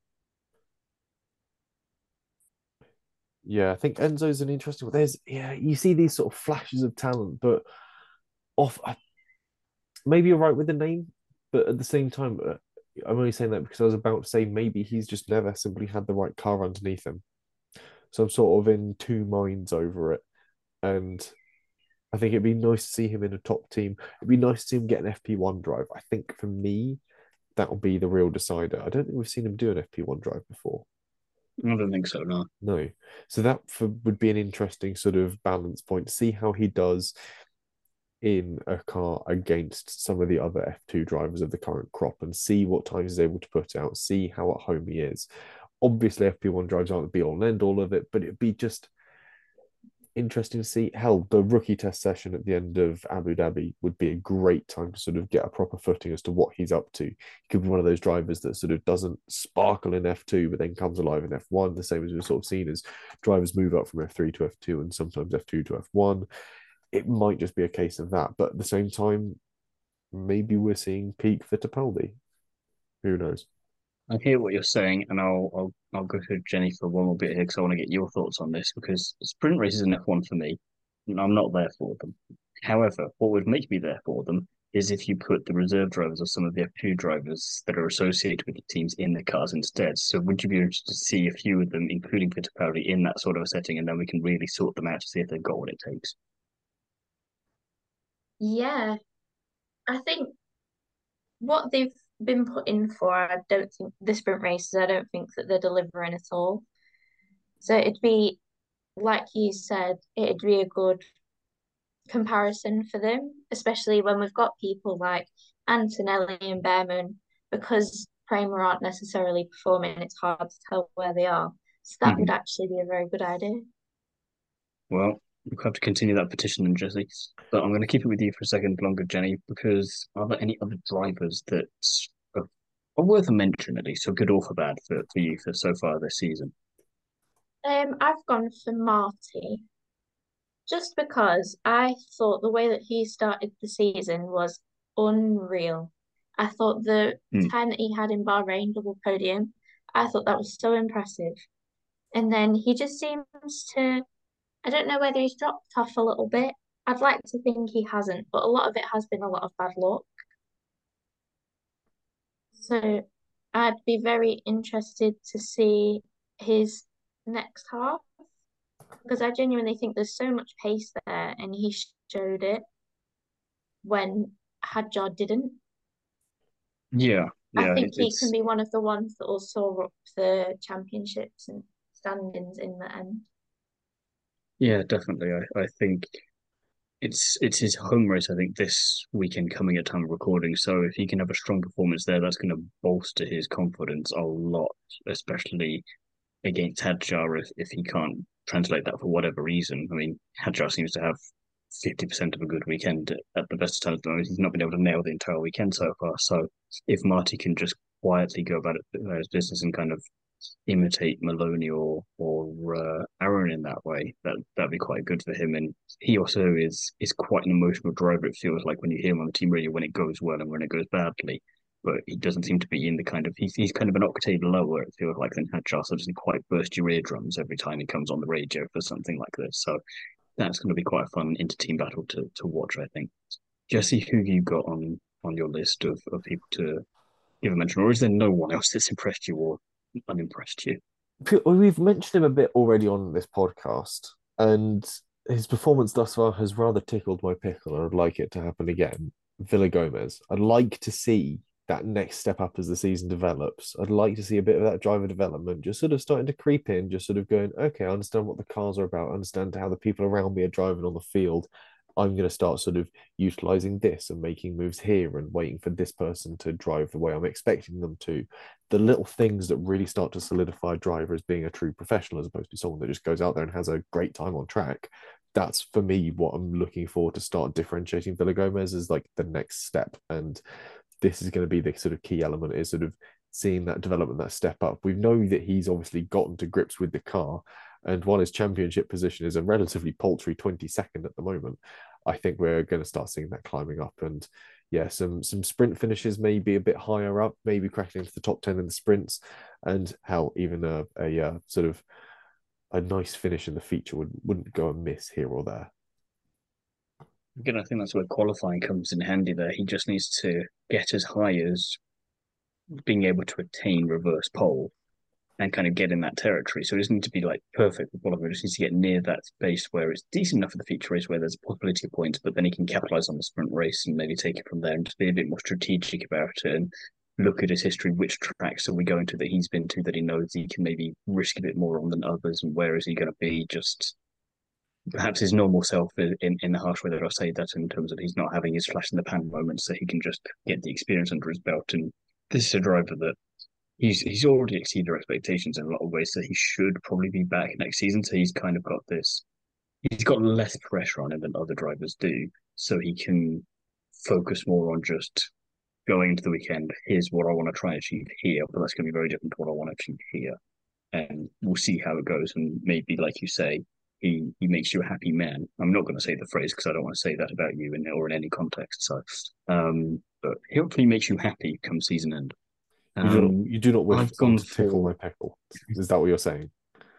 Yeah, I think Enzo's an interesting. There's yeah, you see these sort of flashes of talent, but off. Maybe you're right with the name, but at the same time, uh, I'm only saying that because I was about to say maybe he's just never simply had the right car underneath him. So I'm sort of in two minds over it, and I think it'd be nice to see him in a top team. It'd be nice to see him get an F P one drive. I think for me, that'll be the real decider. I don't think we've seen him do an F P one drive before. I don't think so, no. No. So that for, would be an interesting sort of balance point to see how he does in a car against some of the other F two drivers of the current crop and see what times he's able to put out, see how at home he is. Obviously, F P one drives aren't the be all and end all of it, but it'd be just interesting to see. Hell, the rookie test session at the end of Abu Dhabi would be a great time to sort of get a proper footing as to what he's up to. He could be one of those drivers that sort of doesn't sparkle in F two, but then comes alive in F one, the same as we've sort of seen as drivers move up from F three to F two and sometimes F two to F one. It might just be a case of that, but at the same time, maybe we're seeing peak Fittipaldi. Who knows? I hear what you're saying, and I'll I'll I'll go to Jenny for one more bit here because I want to get your thoughts on this because sprint races in F one for me, I'm not there for them. However, what would make me there for them is if you put the reserve drivers or some of the F two drivers that are associated with the teams in the cars instead. So would you be interested to see a few of them, including Fittipaldi, in that sort of a setting, and then we can really sort them out to see if they've got what it takes? Yeah, I think what they've been put in for, I don't think the sprint races, I don't think that they're delivering at all. So it'd be, like you said, it'd be a good comparison for them, especially when we've got people like Antonelli and Behrman, because Prema aren't necessarily performing, it's hard to tell where they are. So that would Mhm. actually be a very good idea. Well, we'll have to continue that petition then, Jesse. But I'm going to keep it with you for a second longer, Jenny, because are there any other drivers that are, are worth a mention, at least, for good or for bad, for, for you for so far this season? Um, I've gone for Marty just because I thought the way that he started the season was unreal. I thought the Hmm. time that he had in Bahrain double podium, I thought that was so impressive. And then he just seems to, I don't know whether he's dropped off a little bit. I'd like to think he hasn't, but a lot of it has been a lot of bad luck. So I'd be very interested to see his next half. because I genuinely think there's so much pace there, and he showed it when Hadjar didn't. Yeah, I yeah, think it, he can it's be one of the ones that will soar up the championships and standings in the end. yeah, definitely. I, I think it's it's his home race. I think this weekend coming at time of recording. So if he can have a strong performance there, that's going to bolster his confidence a lot, especially against Hadjar if, if he can't translate that for whatever reason. I mean, Hadjar seems to have fifty percent of a good weekend at the best of times. He's not been able to nail the entire weekend so far. So if Marty can just quietly go about it, uh, his business and kind of imitate Maloney or or uh, Aaron in that way, that that'd be quite good for him. And he also is is quite an emotional driver. It feels like when you hear him on the team radio when it goes well and when it goes badly. But he doesn't seem to be in the kind of he's he's kind of an octave lower. It feels like than Hadjar, so doesn't quite burst your eardrums every time he comes on the radio for something like this. So that's going to be quite a fun inter-team battle to to watch. I think. Jesse, who have you got on on your list of, of people to give a mention, or is there no one else that's impressed you or unimpressed you? We've mentioned him a bit already on this podcast, and his performance thus far has rather tickled my pickle, and I'd like it to happen again. Villa Gomez. I'd like to see that next step up as the season develops. I'd like to see a bit of that driver development just sort of starting to creep in, just sort of going, okay, I understand what the cars are about, I understand how the people around me are driving on the field. I'm going to start sort of utilizing this and making moves here and waiting for this person to drive the way I'm expecting them to. The little things that really start to solidify driver as being a true professional as opposed to someone that just goes out there and has a great time on track. That's for me what I'm looking for to start differentiating Villa Gomez as like the next step. And this is going to be the sort of key element is sort of seeing that development, that step up. We know that he's obviously gotten to grips with the car. And while his championship position is a relatively paltry twenty-second at the moment, I think we're going to start seeing that climbing up. And yeah, some some sprint finishes maybe a bit higher up, maybe cracking into the top ten in the sprints, and how even a, a uh, sort of a nice finish in the feature would, wouldn't go amiss here or there. Again, I think that's where qualifying comes in handy there. He just needs to get as high as being able to attain reverse pole and kind of get in that territory. So it doesn't need to be like perfect for qualifying. It just needs to get near that space where it's decent enough for the feature race where there's a possibility of points, but then he can capitalize on the sprint race and maybe take it from there and just be a bit more strategic about it and look at his history. Which tracks are we going to that he's been to that he knows he can maybe risk a bit more on than others, and where is he going to be just perhaps his normal self in, in the harsh way that I say that in terms of he's not having his flash in the pan moments, so he can just get the experience under his belt. And this is a driver that he's he's already exceeded our expectations in a lot of ways, so he should probably be back next season. So he's kind of got this, he's got less pressure on him than other drivers do, so he can focus more on just going into the weekend. Here's what I want to try and achieve here, but that's going to be very different to what I want to achieve here, and we'll see how it goes. And maybe, like you say, he he makes you a happy man. I'm not going to say the phrase because I don't want to say that about you in or in any context. So, um, but hopefully makes you happy come season end. You do not, Um, you do not wish for I've someone gone to tickle my for. pickle. Is that what you're saying?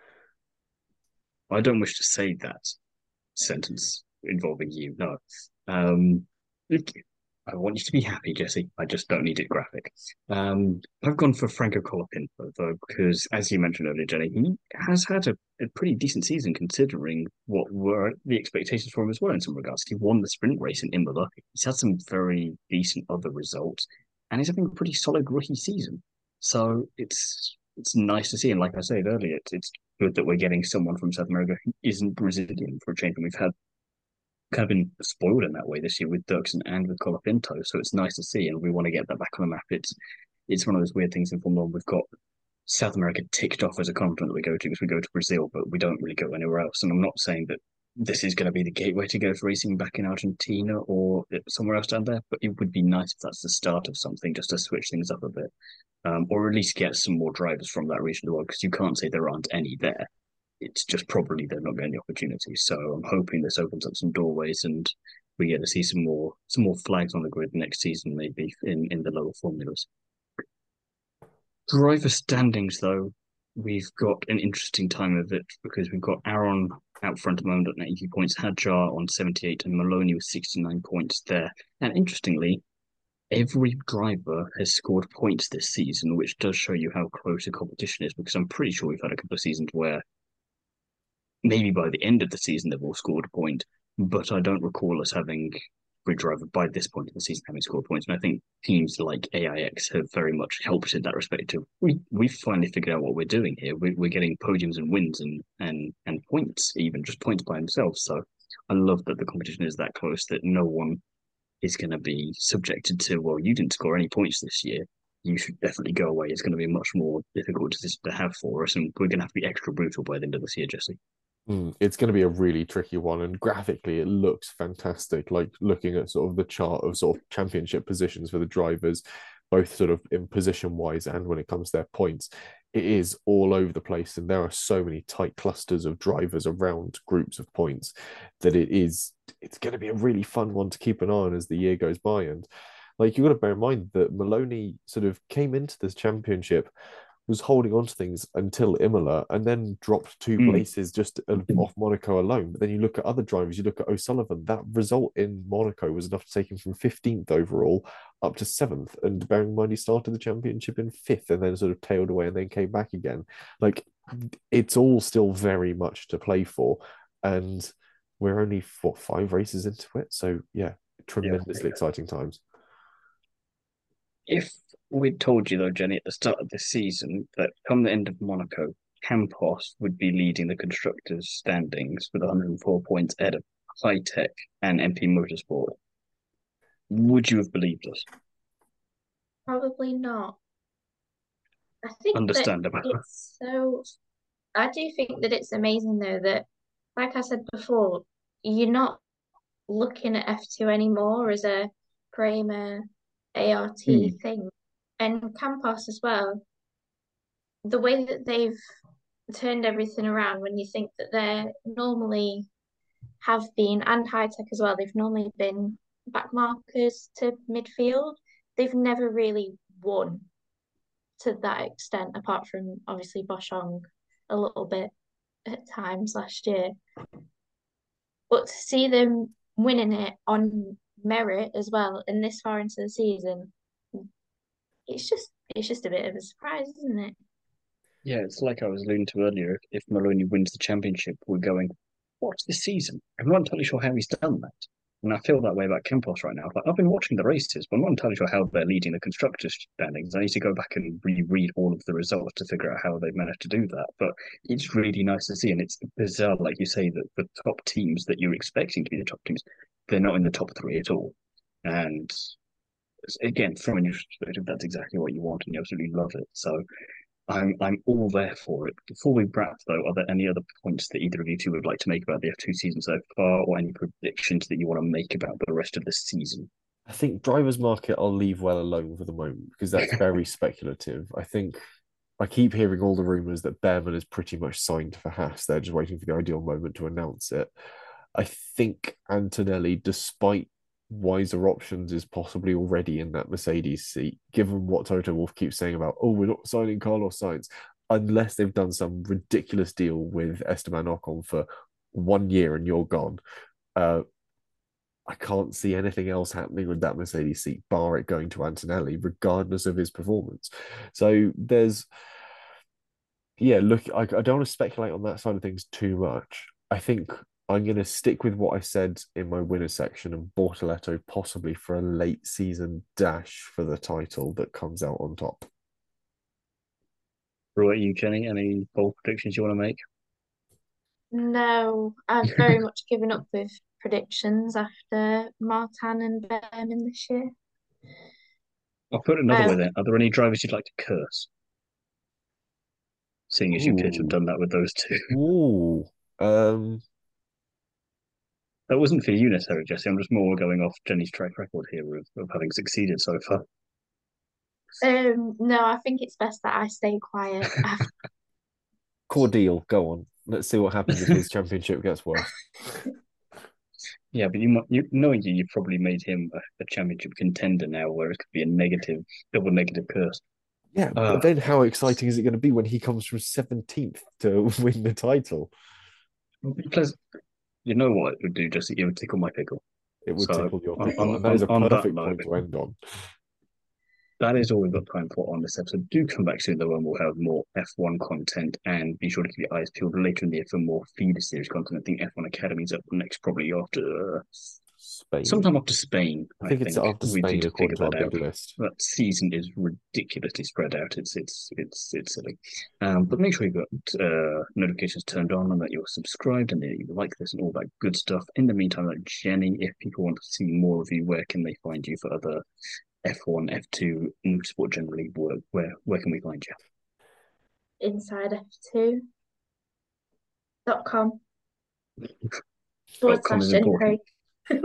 I don't wish to say that sentence involving you. No. Um, look, I want you to be happy, Jesse. I just don't need it graphic. Um, I've gone for Franco Colapinto though, because as you mentioned earlier, Jenny, he has had a, a pretty decent season considering what were the expectations for him as well in some regards. He won the sprint race in Imola. He's had some very decent other results, and he's having a pretty solid rookie season. So it's it's nice to see. And like I said earlier, it's, it's good that we're getting someone from South America who isn't Brazilian for a change. And we've had kind of been spoiled in that way this year with Dirksen and with Colapinto. So it's nice to see, and we want to get that back on the map. It's it's one of those weird things in Formula One. We've got South America ticked off as a continent that we go to because we go to Brazil, but we don't really go anywhere else. And I'm not saying that this is going to be the gateway to go for racing back in Argentina or somewhere else down there, but it would be nice if that's the start of something just to switch things up a bit, um, or at least get some more drivers from that region of the world because you can't say there aren't any there. It's just probably they're not getting the opportunity. So I'm hoping this opens up some doorways and we get to see some more some more flags on the grid next season, maybe in, in the lower formulas. Driver standings, though, we've got an interesting time of it because we've got Aaron out front at the moment at eighty points, Hadjar on seventy-eight, and Maloney with sixty-nine points there. And interestingly, every driver has scored points this season, which does show you how close the competition is because I'm pretty sure we've had a couple of seasons where maybe by the end of the season they've all scored a point, but I don't recall us having Grid Driver by this point in the season having scored points. And I think teams like A I X have very much helped in that respect. Of we we finally figured out what we're doing here. We, we're getting podiums and wins and and and points, even just points by themselves. So I love that the competition is that close that no one is going to be subjected to, well, you didn't score any points this year. You should definitely go away. It's going to be a much more difficult decision to have for us, and we're going to have to be extra brutal by the end of this year, Jesse. Mm, it's going to be a really tricky one, and graphically, it looks fantastic. Like looking at sort of the chart of sort of championship positions for the drivers, both sort of in position wise and when it comes to their points, it is all over the place, and there are so many tight clusters of drivers around groups of points that it is it's going to be a really fun one to keep an eye on as the year goes by. And like you've got to bear in mind that Maloney sort of came into this championship, was holding on to things until Imola, and then dropped two Mm. places just off Monaco alone. But then you look at other drivers, you look at O'Sullivan, that result in Monaco was enough to take him from fifteenth overall up to seventh. And bearing in mind, he started the championship in fifth and then sort of tailed away and then came back again. Like, it's all still very much to play for. And we're only, what, five races into it? So, yeah, tremendously yeah. exciting times. If we'd told you, though, Jenny, at the start of the season that come the end of Monaco, Campos would be leading the constructors' standings with one hundred four points ahead of High Tech and M P Motorsport, would you have believed us? Probably not. I think Understandable. that it's so. I do think that it's amazing, though, that, like I said before, you're not looking at F two anymore as a Prema A R T mm. thing. And Campos as well, the way that they've turned everything around, when you think that they're normally have been, and High Tech as well, they've normally been back markers to midfield. They've never really won to that extent, apart from obviously Boschong a little bit at times last year. But to see them winning it on merit as well, and this far into the season, it's just it's just a bit of a surprise, isn't it? Yeah, it's like I was alluding to earlier. If, if Maloney wins the championship, we're going, what's this season? I'm not entirely sure how he's done that. And I feel that way about Campos right now. Like, I've been watching the races, but I'm not entirely sure how they're leading the constructors' standings. I need to go back and reread all of the results to figure out how they've managed to do that. But it's really nice to see. And it's bizarre, like you say, that the top teams that you're expecting to be the top teams, they're not in the top three at all. And again, from a neutral perspective, that's exactly what you want, and you absolutely love it. So I'm I'm all there for it. Before we wrap, though, are there any other points that either of you two would like to make about the F two season so far, or any predictions that you want to make about the rest of the season? I think drivers' market I'll leave well alone for the moment because that's very speculative. I think I keep hearing all the rumours that Bearman is pretty much signed for Haas. They're just waiting for the ideal moment to announce it. I think Antonelli, despite wiser options, is possibly already in that Mercedes seat, given what Toto Wolff keeps saying about, oh, we're not signing Carlos Sainz, unless they've done some ridiculous deal with Esteban Ocon for one year and you're gone. Uh, I can't see anything else happening with that Mercedes seat, bar it going to Antonelli, regardless of his performance. So there's, yeah, look, I, I don't want to speculate on that side of things too much. I think I'm going to stick with what I said in my winner section and Bortoleto possibly for a late season dash for the title that comes out on top. Right, you, Jenny, any bold predictions you want to make? No, I've very much given up with predictions after Martin and Bearman this year. I'll put it another Um, way then. Are there any drivers you'd like to curse? Seeing as you appear to have done that with those two. Ooh. Um, That wasn't for you necessarily, Jesse. I'm just more going off Jenny's track record here of, of having succeeded so far. Um, no, I think it's best that I stay quiet. After... Cordeal, go on. Let's see what happens if his championship gets worse. Yeah, but you, you knowing you, you've probably made him a, a championship contender now, where it could be a negative, double negative curse. Yeah, uh, but then how exciting is it going to be when he comes from seventeenth to win the title? Plus, you know what it would do, Jesse? It would tickle my pickle. It would so, tickle your pickle, on, and that is a on, perfect on point to end on. that is all we've got time for on this episode. Do come back soon, though, and we'll have more F one content. And be sure to keep your eyes peeled later in the year for more feeder series content. I think F one Academy is up next, probably after Spain. sometime after Spain. I think I it's think after we Spain need to according figure to our that out. big list. That season is ridiculously spread out. It's it's it's it's silly. Um, but make sure you've got uh, notifications turned on and that you're subscribed and that you like this and all that good stuff. In the meantime, like Jenny, if people want to see more of you, where can they find you for other F one, F two, motorsport generally? Where where where can we find you? Inside F two dot com. Dot com is Jenny important. Craig.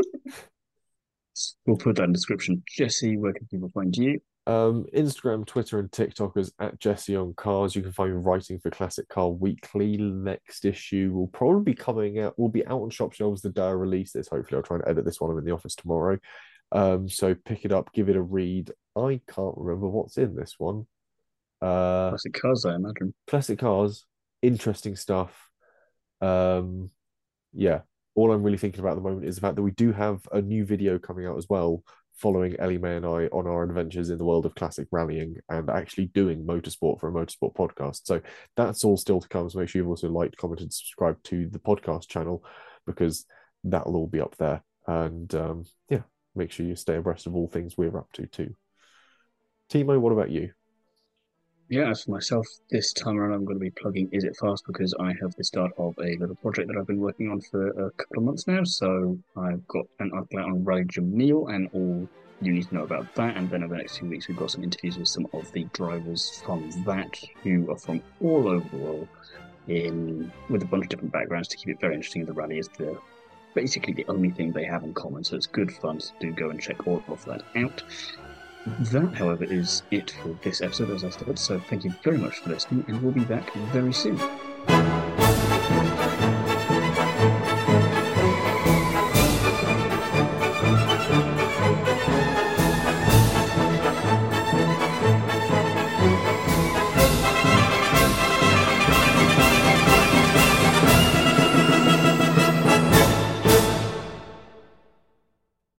We'll put that in the description. Jesse, where can people find you? Um, Instagram, Twitter, and TikTok is at Jesse on Cars. You can find me writing for Classic Car Weekly. Next issue will probably be coming out. Will be out on shop shelves the day I release this. Hopefully, I'll try and edit this one. I'm in the office tomorrow. Um, so pick it up, give it a read. I can't remember what's in this one. Uh, Classic Cars, I imagine. Classic Cars, interesting stuff. Um, yeah. All I'm really thinking about at the moment is the fact that we do have a new video coming out as well, following Ellie May and I on our adventures in the world of classic rallying and actually doing motorsport for a motorsport podcast. So that's all still to come. So make sure you've also liked, commented, subscribed to the podcast channel, because that'll all be up there. And um, yeah, make sure you stay abreast of all things we're up to too. Timo, what about you? Yeah, as for myself, this time around, I'm going to be plugging Is It Fast, because I have the start of a little project that I've been working on for a couple of months now. So I've got an article out on Rally Jamil and all you need to know about that. And then over the next two weeks, we've got some interviews with some of the drivers from that who are from all over the world, in with a bunch of different backgrounds to keep it very interesting. The rally is the basically the only thing they have in common, so it's good fun. So do go and check all of that out. That, however, is it for this episode, as I said. So thank you very much for listening, and we'll be back very soon.